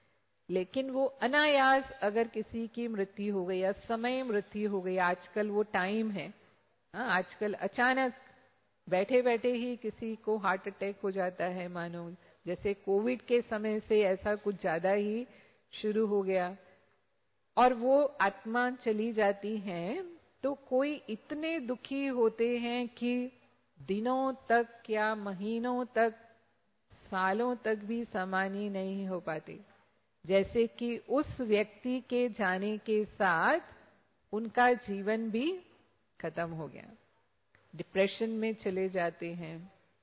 लेकिन वो अनायास अगर किसी की मृत्यु हो गई या समय मृत्यु हो गई, आजकल वो टाइम है, आजकल अचानक बैठे बैठे ही किसी को हार्ट अटैक हो जाता है, मानो जैसे कोविड के समय से ऐसा कुछ ज्यादा ही शुरू हो गया, और वो आत्मा चली जाती है, तो कोई इतने दुखी होते हैं कि दिनों तक या महीनों तक, सालों तक भी समानी नहीं हो पाती, जैसे कि उस व्यक्ति के जाने के साथ उनका जीवन भी खत्म हो गया, डिप्रेशन में चले जाते हैं।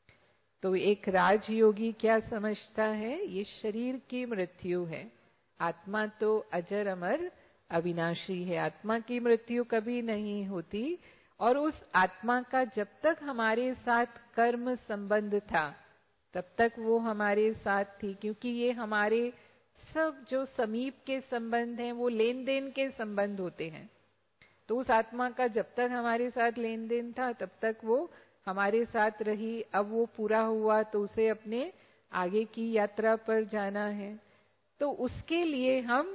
तो एक राजयोगी क्या समझता है, ये शरीर की मृत्यु है, आत्मा तो अजर अमर अविनाशी है, आत्मा की मृत्यु कभी नहीं होती। और उस आत्मा का जब तक हमारे साथ कर्म संबंध था तब तक वो हमारे साथ थी, क्योंकि ये हमारे सब जो समीप के संबंध हैं वो लेन देन के संबंध होते हैं। तो उस आत्मा का जब तक हमारे साथ लेन देन था तब तक वो हमारे साथ रही। अब वो पूरा हुआ तो उसे अपने आगे की यात्रा पर जाना है। तो उसके लिए हम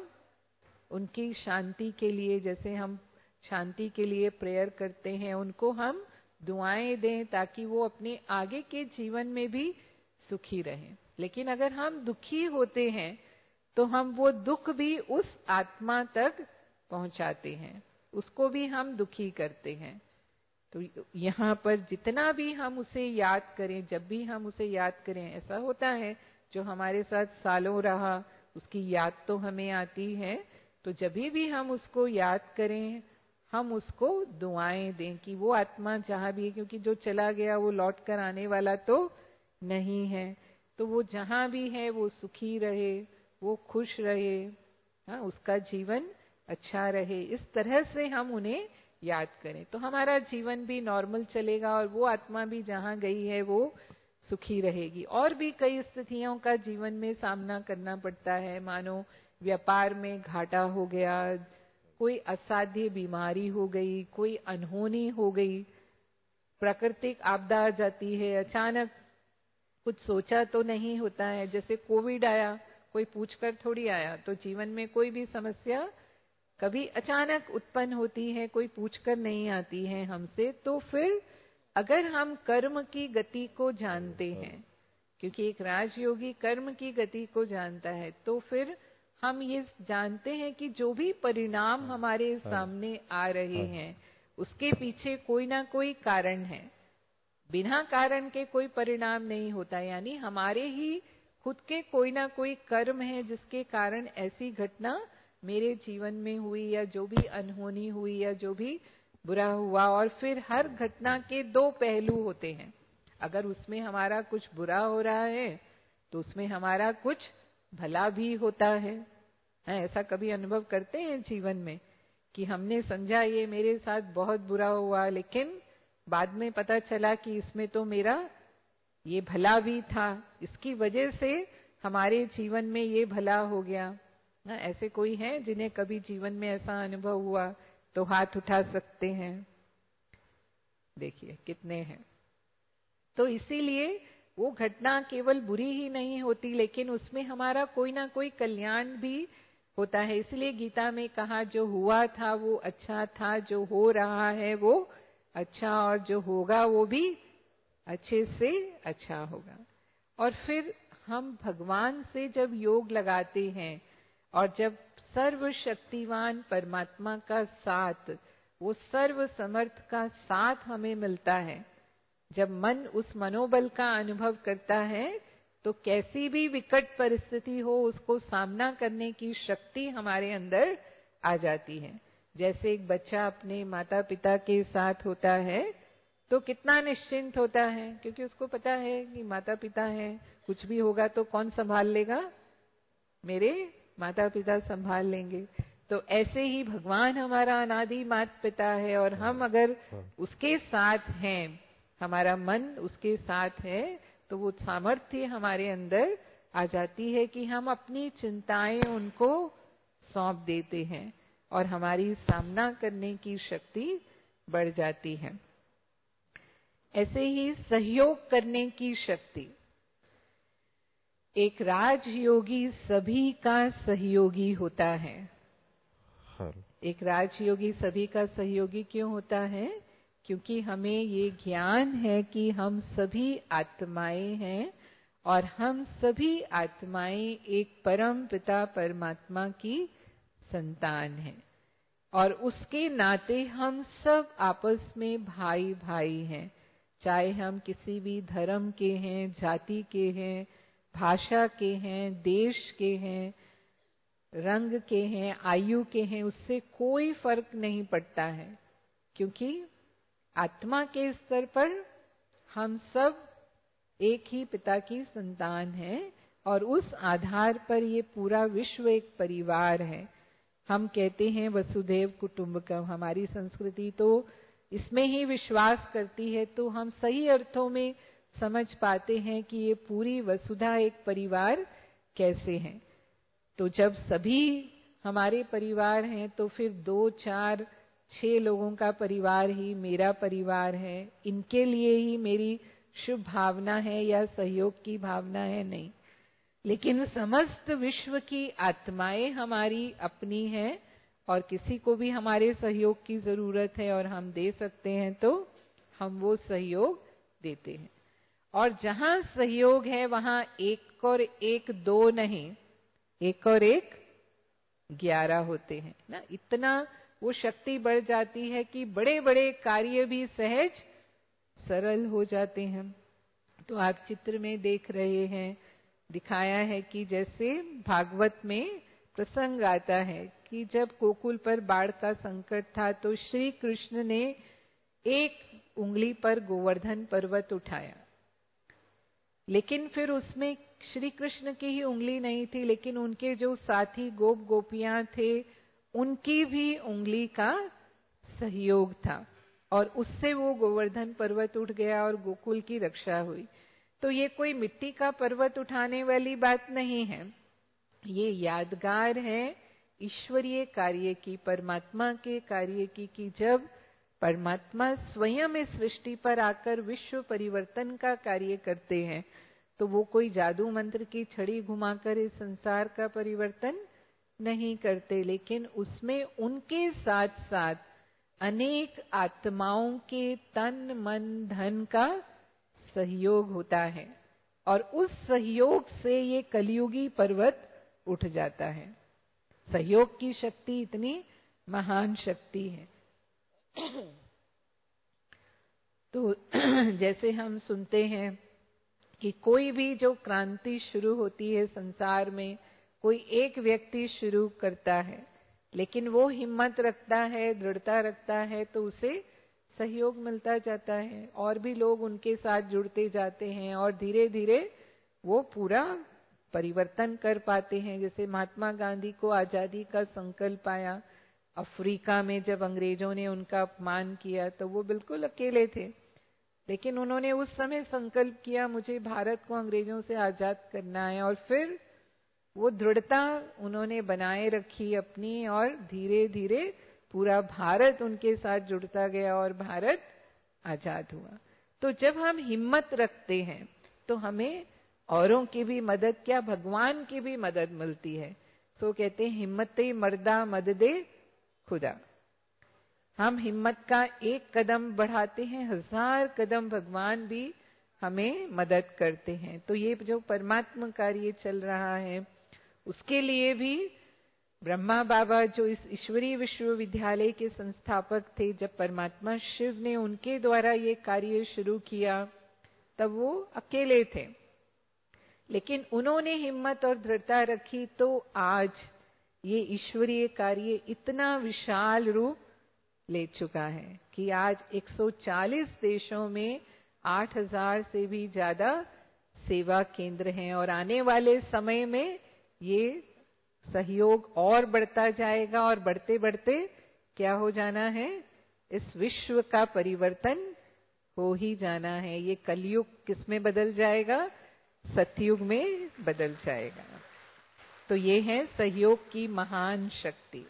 उनकी शांति के लिए, जैसे हम शांति के लिए प्रेयर करते हैं, उनको हम दुआएं दें ताकि वो अपने आगे के जीवन में भी सुखी रहें। लेकिन अगर हम दुखी होते हैं तो हम वो दुख भी उस आत्मा तक पहुंचाते हैं, उसको भी हम दुखी करते हैं। तो यहाँ पर जितना भी हम उसे याद करें, जब भी हम उसे याद करें, ऐसा होता है जो हमारे साथ सालों रहा उसकी याद तो हमें आती है, तो जब भी हम उसको याद करें हम उसको दुआएं दें कि वो आत्मा जहां भी है, क्योंकि जो चला गया वो लौट कर आने वाला तो नहीं है, तो वो जहां भी है वो सुखी रहे, वो खुश रहे, हाँ, उसका जीवन अच्छा रहे। इस तरह से हम उन्हें याद करें तो हमारा जीवन भी नॉर्मल चलेगा और वो आत्मा भी जहां गई है वो सुखी रहेगी। और भी कई स्थितियों का जीवन में सामना करना पड़ता है, मानो व्यापार में घाटा हो गया, कोई असाध्य बीमारी हो गई, कोई अनहोनी हो गई, प्राकृतिक आपदा आ जाती है, अचानक कुछ सोचा तो नहीं होता है, जैसे कोविड आया, कोई पूछकर थोड़ी आया। तो जीवन में कोई भी समस्या कभी अचानक उत्पन्न होती है, कोई पूछकर नहीं आती है हमसे। तो फिर अगर हम कर्म की गति को जानते हैं, क्योंकि एक राजयोगी कर्म की गति को जानता है, तो फिर हम ये जानते हैं कि जो भी परिणाम हमारे सामने आ रहे हैं उसके पीछे कोई ना कोई कारण है, बिना कारण के कोई परिणाम नहीं होता। यानी हमारे ही खुद के कोई ना कोई कर्म है जिसके कारण ऐसी घटना मेरे जीवन में हुई, या जो भी अनहोनी हुई, या जो भी बुरा हुआ। और फिर हर घटना के दो पहलू होते हैं, अगर उसमें हमारा कुछ बुरा हो रहा है तो उसमें हमारा कुछ भला भी होता है। ऐसा कभी अनुभव करते हैं जीवन में कि हमने समझा ये मेरे साथ बहुत बुरा हुआ, लेकिन बाद में पता चला कि इसमें तो मेरा ये भला भी था, इसकी वजह से हमारे जीवन में ये भला हो गया। ऐसे कोई है जिन्हें कभी जीवन में ऐसा अनुभव हुआ तो हाथ उठा सकते हैं? देखिए कितने हैं। तो इसीलिए वो घटना केवल बुरी ही नहीं होती, लेकिन उसमें हमारा कोई ना कोई कल्याण भी होता है। इसलिए गीता में कहा जो हुआ था वो अच्छा था, जो हो रहा है वो अच्छा, और जो होगा वो भी अच्छे से अच्छा होगा। और फिर हम भगवान से जब योग लगाते हैं और जब सर्वशक्तिवान परमात्मा का साथ, वो सर्व समर्थ का साथ हमें मिलता है, जब मन उस मनोबल का अनुभव करता है तो कैसी भी विकट परिस्थिति हो उसको सामना करने की शक्ति हमारे अंदर आ जाती है। जैसे एक बच्चा अपने माता पिता के साथ होता है तो कितना निश्चिंत होता है, क्योंकि उसको पता है कि माता पिता हैं, कुछ भी होगा तो कौन संभाल लेगा? मेरे माता पिता संभाल लेंगे। तो ऐसे ही भगवान हमारा अनादि माता पिता है, और हम अगर उसके साथ हैं, हमारा मन उसके साथ है, तो वो सामर्थ्य हमारे अंदर आ जाती है कि हम अपनी चिंताएं उनको सौंप देते हैं और हमारी सामना करने की शक्ति बढ़ जाती है। ऐसे ही सहयोग करने की शक्ति। एक राजयोगी सभी का सहयोगी होता है। एक राजयोगी सभी का सहयोगी क्यों होता है? क्योंकि हमें ये ज्ञान है कि हम सभी आत्माएं हैं और हम सभी आत्माएं एक परम पिता परमात्मा की संतान हैं, और उसके नाते हम सब आपस में भाई भाई हैं। चाहे हम किसी भी धर्म के हैं, जाति के हैं, भाषा के हैं, देश के हैं, रंग के हैं, आयु के हैं, उससे कोई फर्क नहीं पड़ता है, क्योंकि आत्मा के स्तर पर हम सब एक ही पिता की संतान हैं और उस आधार पर ये पूरा विश्व एक परिवार है। हम कहते हैं वसुधैव कुटुंबकम, हमारी संस्कृति तो इसमें ही विश्वास करती है, तो हम सही अर्थों में समझ पाते हैं कि ये पूरी वसुधा एक परिवार कैसे है। तो जब सभी हमारे परिवार हैं तो फिर 2, 4, 6 लोगों का परिवार ही मेरा परिवार है, इनके लिए ही मेरी शुभ भावना है या सहयोग की भावना है, नहीं, लेकिन समस्त विश्व की आत्माएं हमारी अपनी हैं और किसी को भी हमारे सहयोग की जरूरत है और हम दे सकते हैं तो हम वो सहयोग देते हैं। और जहां सहयोग है वहां 1 और 1 2 नहीं, 1 और 1 11 होते हैं ना। इतना वो शक्ति बढ़ जाती है कि बड़े बड़े कार्य भी सहज सरल हो जाते हैं। तो आप चित्र में देख रहे हैं, दिखाया है कि जैसे भागवत में प्रसंग आता है कि जब गोकुल पर बाढ़ का संकट था तो श्री कृष्ण ने एक उंगली पर गोवर्धन पर्वत उठाया, लेकिन फिर उसमें श्री कृष्ण की ही उंगली नहीं थी, लेकिन उनके जो साथी गोप गोपियां थे उनकी भी उंगली का सहयोग था और उससे वो गोवर्धन पर्वत उठ गया और गोकुल की रक्षा हुई। तो ये कोई मिट्टी का पर्वत उठाने वाली बात नहीं है, ये यादगार है ईश्वरीय कार्य की, परमात्मा के कार्य की, कि जब परमात्मा स्वयं इस सृष्टि पर आकर विश्व परिवर्तन का कार्य करते हैं तो वो कोई जादू मंत्र की छड़ी घुमाकर इस संसार का परिवर्तन नहीं करते, लेकिन उसमें उनके साथ साथ अनेक आत्माओं के तन मन धन का सहयोग होता है और उस सहयोग से ये कलियुगी पर्वत उठ जाता है। सहयोग की शक्ति इतनी महान शक्ति है। तो जैसे हम सुनते हैं कि कोई भी जो क्रांति शुरू होती है संसार में, कोई एक व्यक्ति शुरू करता है, लेकिन वो हिम्मत रखता है, दृढ़ता रखता है, तो उसे सहयोग मिलता जाता है और भी लोग उनके साथ जुड़ते जाते हैं और धीरे धीरे वो पूरा परिवर्तन कर पाते हैं। जैसे महात्मा गांधी को आजादी का संकल्प आया, अफ्रीका में जब अंग्रेजों ने उनका अपमान किया तो वो बिल्कुल अकेले थे, लेकिन उन्होंने उस समय संकल्प किया मुझे भारत को अंग्रेजों से आजाद करना है, और फिर वो दृढ़ता उन्होंने बनाए रखी अपनी और धीरे धीरे पूरा भारत उनके साथ जुड़ता गया और भारत आजाद हुआ। तो जब हम हिम्मत रखते हैं तो हमें औरों की भी मदद, क्या भगवान की भी मदद मिलती है। तो कहते हैं हिम्मते मर्दा मददे खुदा। हम हिम्मत का एक कदम बढ़ाते हैं, 1000 कदम भगवान भी हमें मदद करते हैं। तो ये जो परमात्मा कार्य चल रहा है उसके लिए भी ब्रह्मा बाबा जो इस ईश्वरीय विश्वविद्यालय के संस्थापक थे, जब परमात्मा शिव ने उनके द्वारा ये कार्य शुरू किया तब वो अकेले थे, लेकिन उन्होंने हिम्मत और दृढ़ता रखी तो आज ये ईश्वरीय कार्य इतना विशाल रूप ले चुका है कि आज 140 देशों में 8000 से भी ज्यादा सेवा केंद्र हैं और आने वाले समय में ये सहयोग और बढ़ता जाएगा और बढ़ते बढ़ते क्या हो जाना है, इस विश्व का परिवर्तन हो ही जाना है। ये कलयुग किसमें बदल जाएगा, सतयुग में बदल जाएगा। तो ये है सहयोग की महान शक्ति।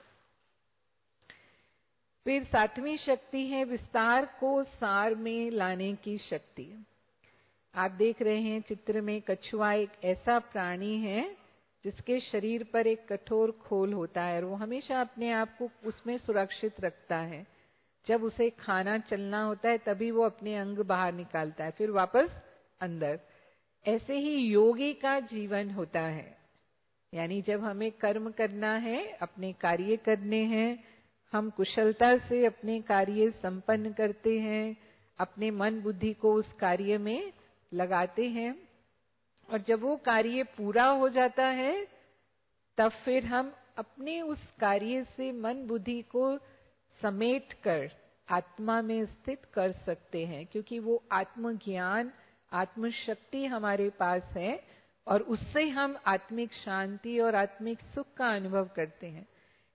फिर 7वीं शक्ति है विस्तार को सार में लाने की शक्ति। आप देख रहे हैं चित्र में कछुआ एक ऐसा प्राणी है जिसके शरीर पर एक कठोर खोल होता है और वो हमेशा अपने आप को उसमें सुरक्षित रखता है। जब उसे खाना चलना होता है तभी वो अपने अंग बाहर निकालता है, फिर वापस अंदर। ऐसे ही योगी का जीवन होता है, यानी जब हमें कर्म करना है, अपने कार्य करने हैं, हम कुशलता से अपने कार्य संपन्न करते हैं, अपने मन बुद्धि को उस कार्य में लगाते हैं और जब वो कार्य पूरा हो जाता है तब फिर हम अपने उस कार्य से मन बुद्धि को समेट कर आत्मा में स्थित कर सकते हैं, क्योंकि वो आत्मज्ञान आत्म शक्ति हमारे पास है और उससे हम आत्मिक शांति और आत्मिक सुख का अनुभव करते हैं।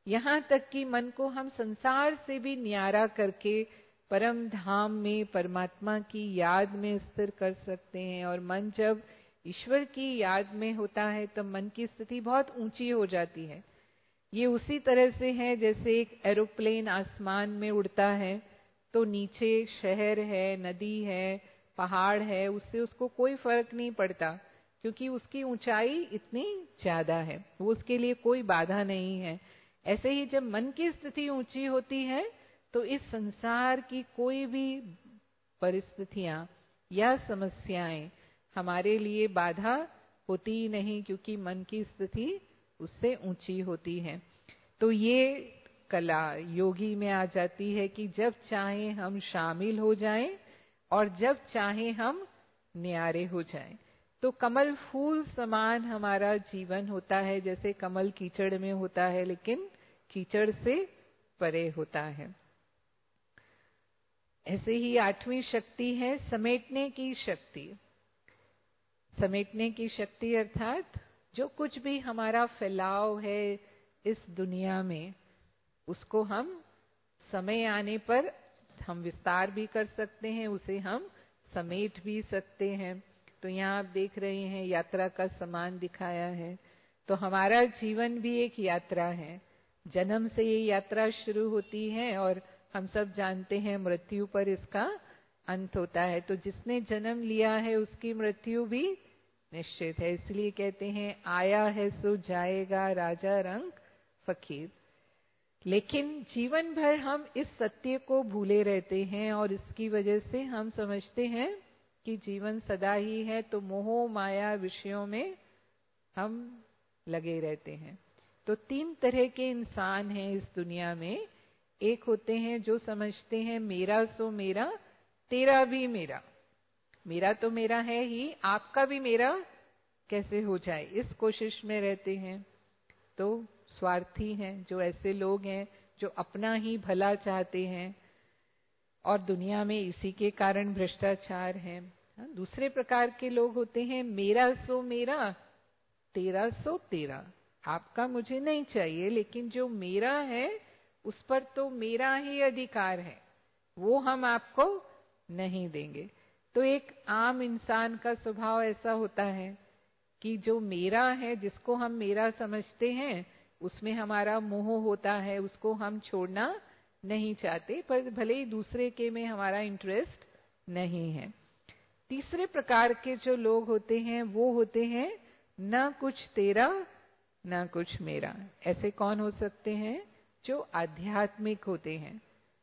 यहाँ तक कि मन को हम संसार से भी न्यारा करके परम धाम में परमात्मा की याद में स्थिर कर सकते हैं। और मन जब ईश्वर की याद में होता है तब मन की स्थिति बहुत ऊंची हो जाती है। ये उसी तरह से है जैसे एक एरोप्लेन आसमान में उड़ता है तो नीचे शहर है, नदी है, पहाड़ है, उससे उसको कोई फर्क नहीं पड़ता क्योंकि उसकी ऊंचाई इतनी ज्यादा है, वो उसके लिए कोई बाधा नहीं है। ऐसे ही जब मन की स्थिति ऊंची होती है तो इस संसार की कोई भी परिस्थितियां या समस्याएं हमारे लिए बाधा होती ही नहीं क्योंकि मन की स्थिति उससे ऊंची होती है। तो ये कला योगी में आ जाती है कि जब चाहे हम शामिल हो जाएं और जब चाहे हम न्यारे हो जाएं। तो कमल फूल समान हमारा जीवन होता है, जैसे कमल कीचड़ में होता है लेकिन कीचड़ से परे होता है। ऐसे ही आठवीं शक्ति है समेटने की शक्ति। समेटने की शक्ति अर्थात जो कुछ भी हमारा फैलाव है इस दुनिया में उसको हम समय आने पर हम विस्तार भी कर सकते हैं, उसे हम समेट भी सकते हैं। तो यहाँ आप देख रहे हैं यात्रा का समान दिखाया है। तो हमारा जीवन भी एक यात्रा है। जन्म से ये यात्रा शुरू होती है और हम सब जानते हैं मृत्यु पर इसका अंत होता है। तो जिसने जन्म लिया है उसकी मृत्यु भी निश्चित है। इसलिए कहते हैं आया है सो जाएगा राजा रंग फकीर। लेकिन जीवन भर हम इस सत्य को भूले रहते हैं और इसकी वजह से हम समझते हैं कि जीवन सदा ही है, तो मोह माया विषयों में हम लगे रहते हैं। तो तीन तरह के इंसान हैं इस दुनिया में। एक होते हैं जो समझते हैं मेरा सो मेरा, तेरा भी मेरा। मेरा तो मेरा है ही, आपका भी मेरा कैसे हो जाए, इस कोशिश में रहते हैं। तो स्वार्थी हैं जो ऐसे लोग हैं जो अपना ही भला चाहते हैं और दुनिया में इसी के कारण भ्रष्टाचार है। दूसरे प्रकार के लोग होते हैं मेरा सो मेरा, तेरा सो तेरा। आपका मुझे नहीं चाहिए लेकिन जो मेरा है उस पर तो मेरा ही अधिकार है, वो हम आपको नहीं देंगे। तो एक आम इंसान का स्वभाव ऐसा होता है कि जो मेरा है, जिसको हम मेरा समझते हैं, उसमें हमारा मोह होता है, उसको हम छोड़ना नहीं चाहते, पर भले ही दूसरे के में हमारा इंटरेस्ट नहीं है। तीसरे प्रकार के जो लोग होते हैं वो होते हैं ना कुछ तेरा ना कुछ मेरा। ऐसे कौन हो सकते हैं? जो आध्यात्मिक होते हैं,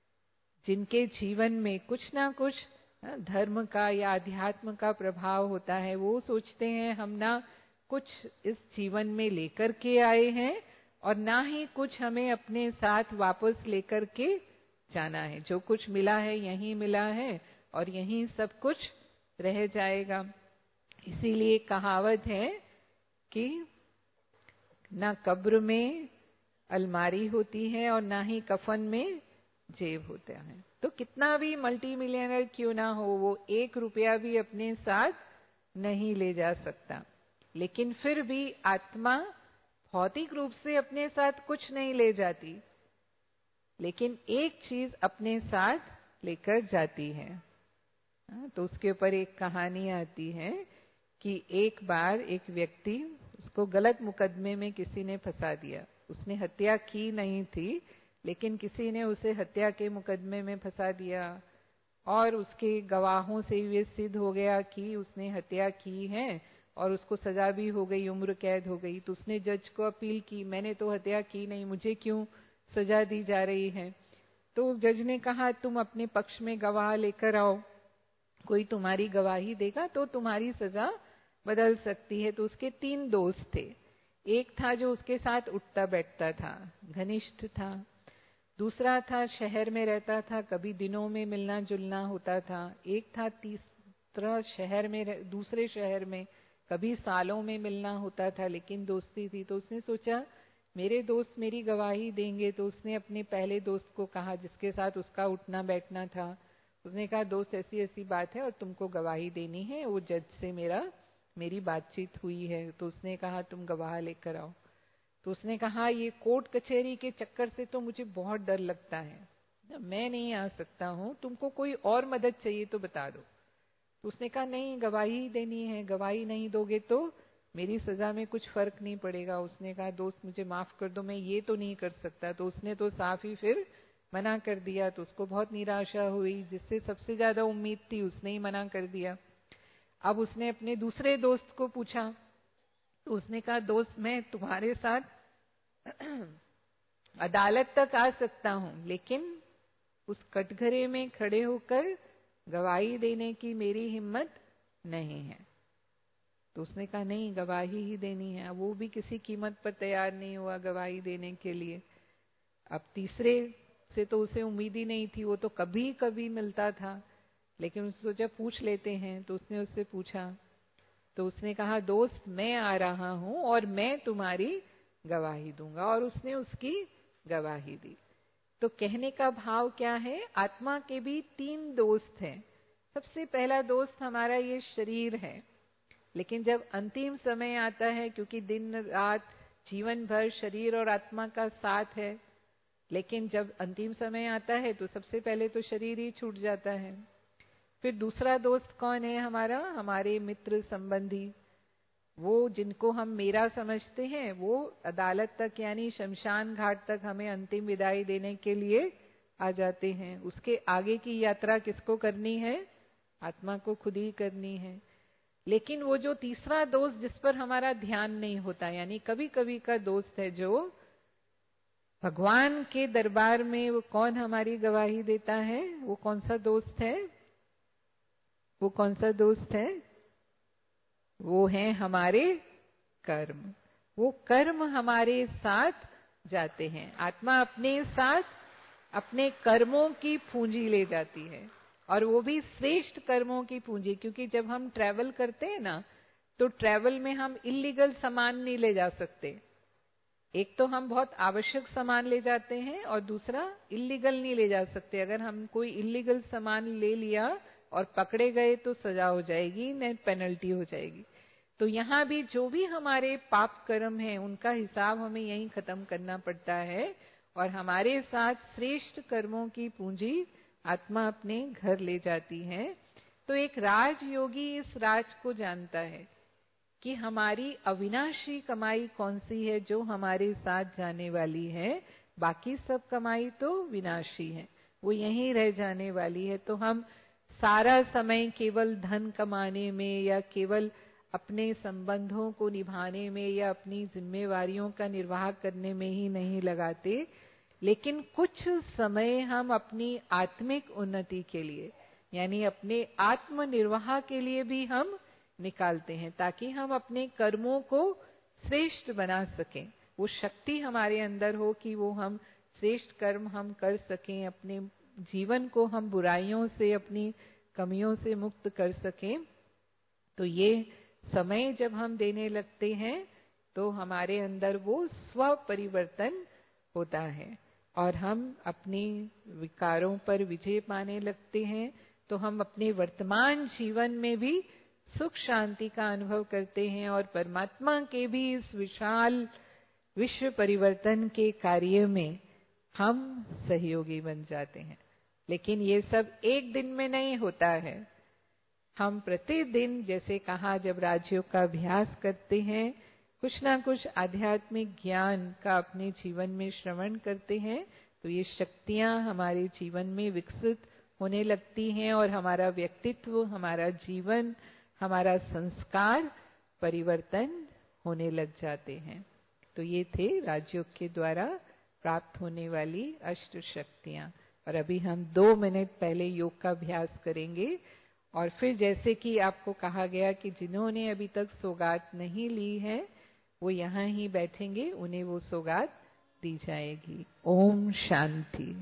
जिनके जीवन में कुछ ना कुछ धर्म का या अध्यात्म का प्रभाव होता है। वो सोचते हैं हम ना कुछ इस जीवन में लेकर के आए हैं और ना ही कुछ हमें अपने साथ वापस लेकर के जाना है। जो कुछ मिला है यहीं मिला है और यहीं सब कुछ रह जाएगा। इसीलिए कहावत है कि ना कब्र में अलमारी होती है और ना ही कफन में जेब होता है। तो कितना भी मल्टी मिलियनर क्यों ना हो, वो 1 रुपया भी अपने साथ नहीं ले जा सकता। लेकिन फिर भी आत्मा भौतिक रूप से अपने साथ कुछ नहीं ले जाती, लेकिन एक चीज अपने साथ लेकर जाती है। तो उसके ऊपर एक कहानी आती है कि एक बार एक व्यक्ति, उसको गलत मुकदमे में किसी ने फंसा दिया। उसने हत्या की नहीं थी लेकिन किसी ने उसे हत्या के मुकदमे में फंसा दिया और उसके गवाहों से ये सिद्ध हो गया कि उसने हत्या की है और उसको सजा भी हो गई, उम्र कैद हो गई। तो उसने जज को अपील की, मैंने तो हत्या की नहीं, मुझे क्यों सजा दी जा रही है? तो जज ने कहा तुम अपने पक्ष में गवाह लेकर आओ, कोई तुम्हारी गवाही देगा तो तुम्हारी सजा बदल सकती है। तो उसके 3 दोस्त थे। एक था जो उसके साथ उठता बैठता था, घनिष्ठ था। दूसरा था शहर में रहता था, कभी दिनों में मिलना जुलना होता था। एक था तीसरा शहर में, दूसरे शहर में, कभी सालों में मिलना होता था लेकिन दोस्ती थी। तो उसने सोचा मेरे दोस्त मेरी गवाही देंगे। तो उसने अपने पहले दोस्त को कहा जिसके साथ उसका उठना बैठना था, उसने कहा दोस्त ऐसी ऐसी बात है और तुमको गवाही देनी है, वो जज से मेरी बातचीत हुई है। तो उसने कहा तुम गवाह लेकर आओ। तो उसने कहा ये कोर्ट कचहरी के चक्कर से तो मुझे बहुत डर लगता है, मैं नहीं आ सकता हूँ, तुमको कोई और मदद चाहिए तो बता दो। तो उसने कहा नहीं, गवाही देनी है, गवाही नहीं दोगे तो मेरी सजा में कुछ फर्क नहीं पड़ेगा। उसने कहा दोस्त मुझे माफ कर दो, मैं ये तो नहीं कर सकता। तो उसने तो साफ ही फिर मना कर दिया। तो उसको बहुत निराशा हुई, जिससे सबसे ज्यादा उम्मीद थी उसने ही मना कर दिया। अब उसने अपने दूसरे दोस्त को पूछा, तो उसने कहा दोस्त मैं तुम्हारे साथ अदालत तक आ सकता हूं, लेकिन उस कटघरे में खड़े होकर गवाही देने की मेरी हिम्मत नहीं है। तो उसने कहा नहीं, गवाही ही देनी है। वो भी किसी कीमत पर तैयार नहीं हुआ गवाही देने के लिए। अब तीसरे से तो उसे उम्मीद ही नहीं थी, वो तो कभी कभी मिलता था, लेकिन उसने सोचा पूछ लेते हैं। तो उसने उससे पूछा, तो उसने कहा दोस्त मैं आ रहा हूं और मैं तुम्हारी गवाही दूंगा। और उसने उसकी गवाही दी। तो कहने का भाव क्या है, आत्मा के भी 3 दोस्त हैं। सबसे पहला दोस्त हमारा ये शरीर है, लेकिन जब अंतिम समय आता है, क्योंकि दिन रात जीवन भर शरीर और आत्मा का साथ है, लेकिन जब अंतिम समय आता है तो सबसे पहले तो शरीर ही छूट जाता है। फिर दूसरा दोस्त कौन है हमारा, हमारे मित्र संबंधी, वो जिनको हम मेरा समझते हैं, वो अदालत तक यानी शमशान घाट तक हमें अंतिम विदाई देने के लिए आ जाते हैं। उसके आगे की यात्रा किसको करनी है, आत्मा को खुद ही करनी है। लेकिन वो जो तीसरा दोस्त जिस पर हमारा ध्यान नहीं होता, यानी कभी कभी का दोस्त है, जो भगवान के दरबार में वो कौन हमारी गवाही देता है, वो कौन सा दोस्त है, वो कौन सा दोस्त है, वो है हमारे कर्म। वो कर्म हमारे साथ जाते हैं। आत्मा अपने साथ अपने कर्मों की पूंजी ले जाती है, और वो भी श्रेष्ठ कर्मों की पूंजी। क्योंकि जब हम ट्रैवल करते हैं ना, तो ट्रैवल में हम इल्लीगल सामान नहीं ले जा सकते। एक तो हम बहुत आवश्यक सामान ले जाते हैं, और दूसरा इल्लीगल नहीं ले जा सकते। अगर हम कोई इल्लीगल सामान ले लिया और पकड़े गए तो सजा हो जाएगी, नहीं पेनल्टी हो जाएगी। तो यहाँ भी जो भी हमारे पाप कर्म हैं, उनका हिसाब हमें यहीं खत्म करना पड़ता है, और हमारे साथ श्रेष्ठ कर्मों की पूंजी आत्मा अपने घर ले जाती है। तो एक राजयोगी इस राज को जानता है कि हमारी अविनाशी कमाई कौन सी है, जो हमारे साथ जाने वाली है। बाकी सब कमाई तो विनाशी है, वो यहीं रह जाने वाली है। तो हम सारा समय केवल धन कमाने में, या केवल अपने संबंधों को निभाने में, या अपनी जिम्मेवारियों का निर्वाह करने में ही नहीं लगाते, लेकिन कुछ समय हम अपनी आत्मिक उन्नति के लिए, यानी अपने आत्मनिर्वाह के लिए भी हम निकालते हैं, ताकि हम अपने कर्मों को श्रेष्ठ बना सकें। वो शक्ति हमारे अंदर हो कि वो हम श्रेष्ठ कर्म हम कर सकें, अपने जीवन को हम बुराइयों से, अपनी कमियों से मुक्त कर सकें। तो ये समय जब हम देने लगते हैं, तो हमारे अंदर वो स्व परिवर्तन होता है, और हम अपने विकारों पर विजय पाने लगते हैं। तो हम अपने वर्तमान जीवन में भी सुख शांति का अनुभव करते हैं, और परमात्मा के भी इस विशाल विश्व परिवर्तन के कार्य में हम सहयोगी बन जाते हैं। लेकिन ये सब एक दिन में नहीं होता है। हम प्रतिदिन, जैसे कहा, जब राजयोग का अभ्यास करते हैं, कुछ ना कुछ आध्यात्मिक ज्ञान का अपने जीवन में श्रवण करते हैं, तो ये शक्तियां हमारे जीवन में विकसित होने लगती हैं, और हमारा व्यक्तित्व, हमारा जीवन, हमारा संस्कार परिवर्तन होने लग जाते हैं। तो ये थे राजयोग के द्वारा प्राप्त होने वाली अष्ट शक्तियां। और अभी हम 2 मिनट पहले योग का अभ्यास करेंगे, और फिर जैसे कि आपको कहा गया कि जिन्होंने अभी तक सौगात नहीं ली है, वो यहाँ ही बैठेंगे, उन्हें वो सौगात दी जाएगी। ओम शांति।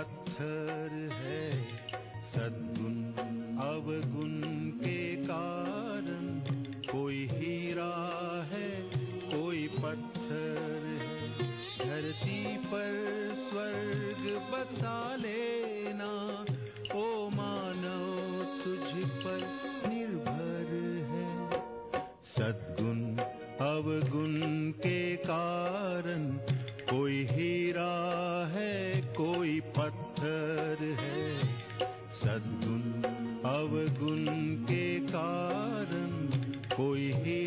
पत्थर है। सद्गुण अवगुण के कारण कोई हीरा है, कोई पत्थर है। धरती पर स्वर्ग बसा लेना, ओ मानव तुझ पर निर्भर है। सद्गुण अवगुण के कारण कोई हीरा है, कोई पत्थर है। सद्गुण अवगुण के कारण कोई हीरा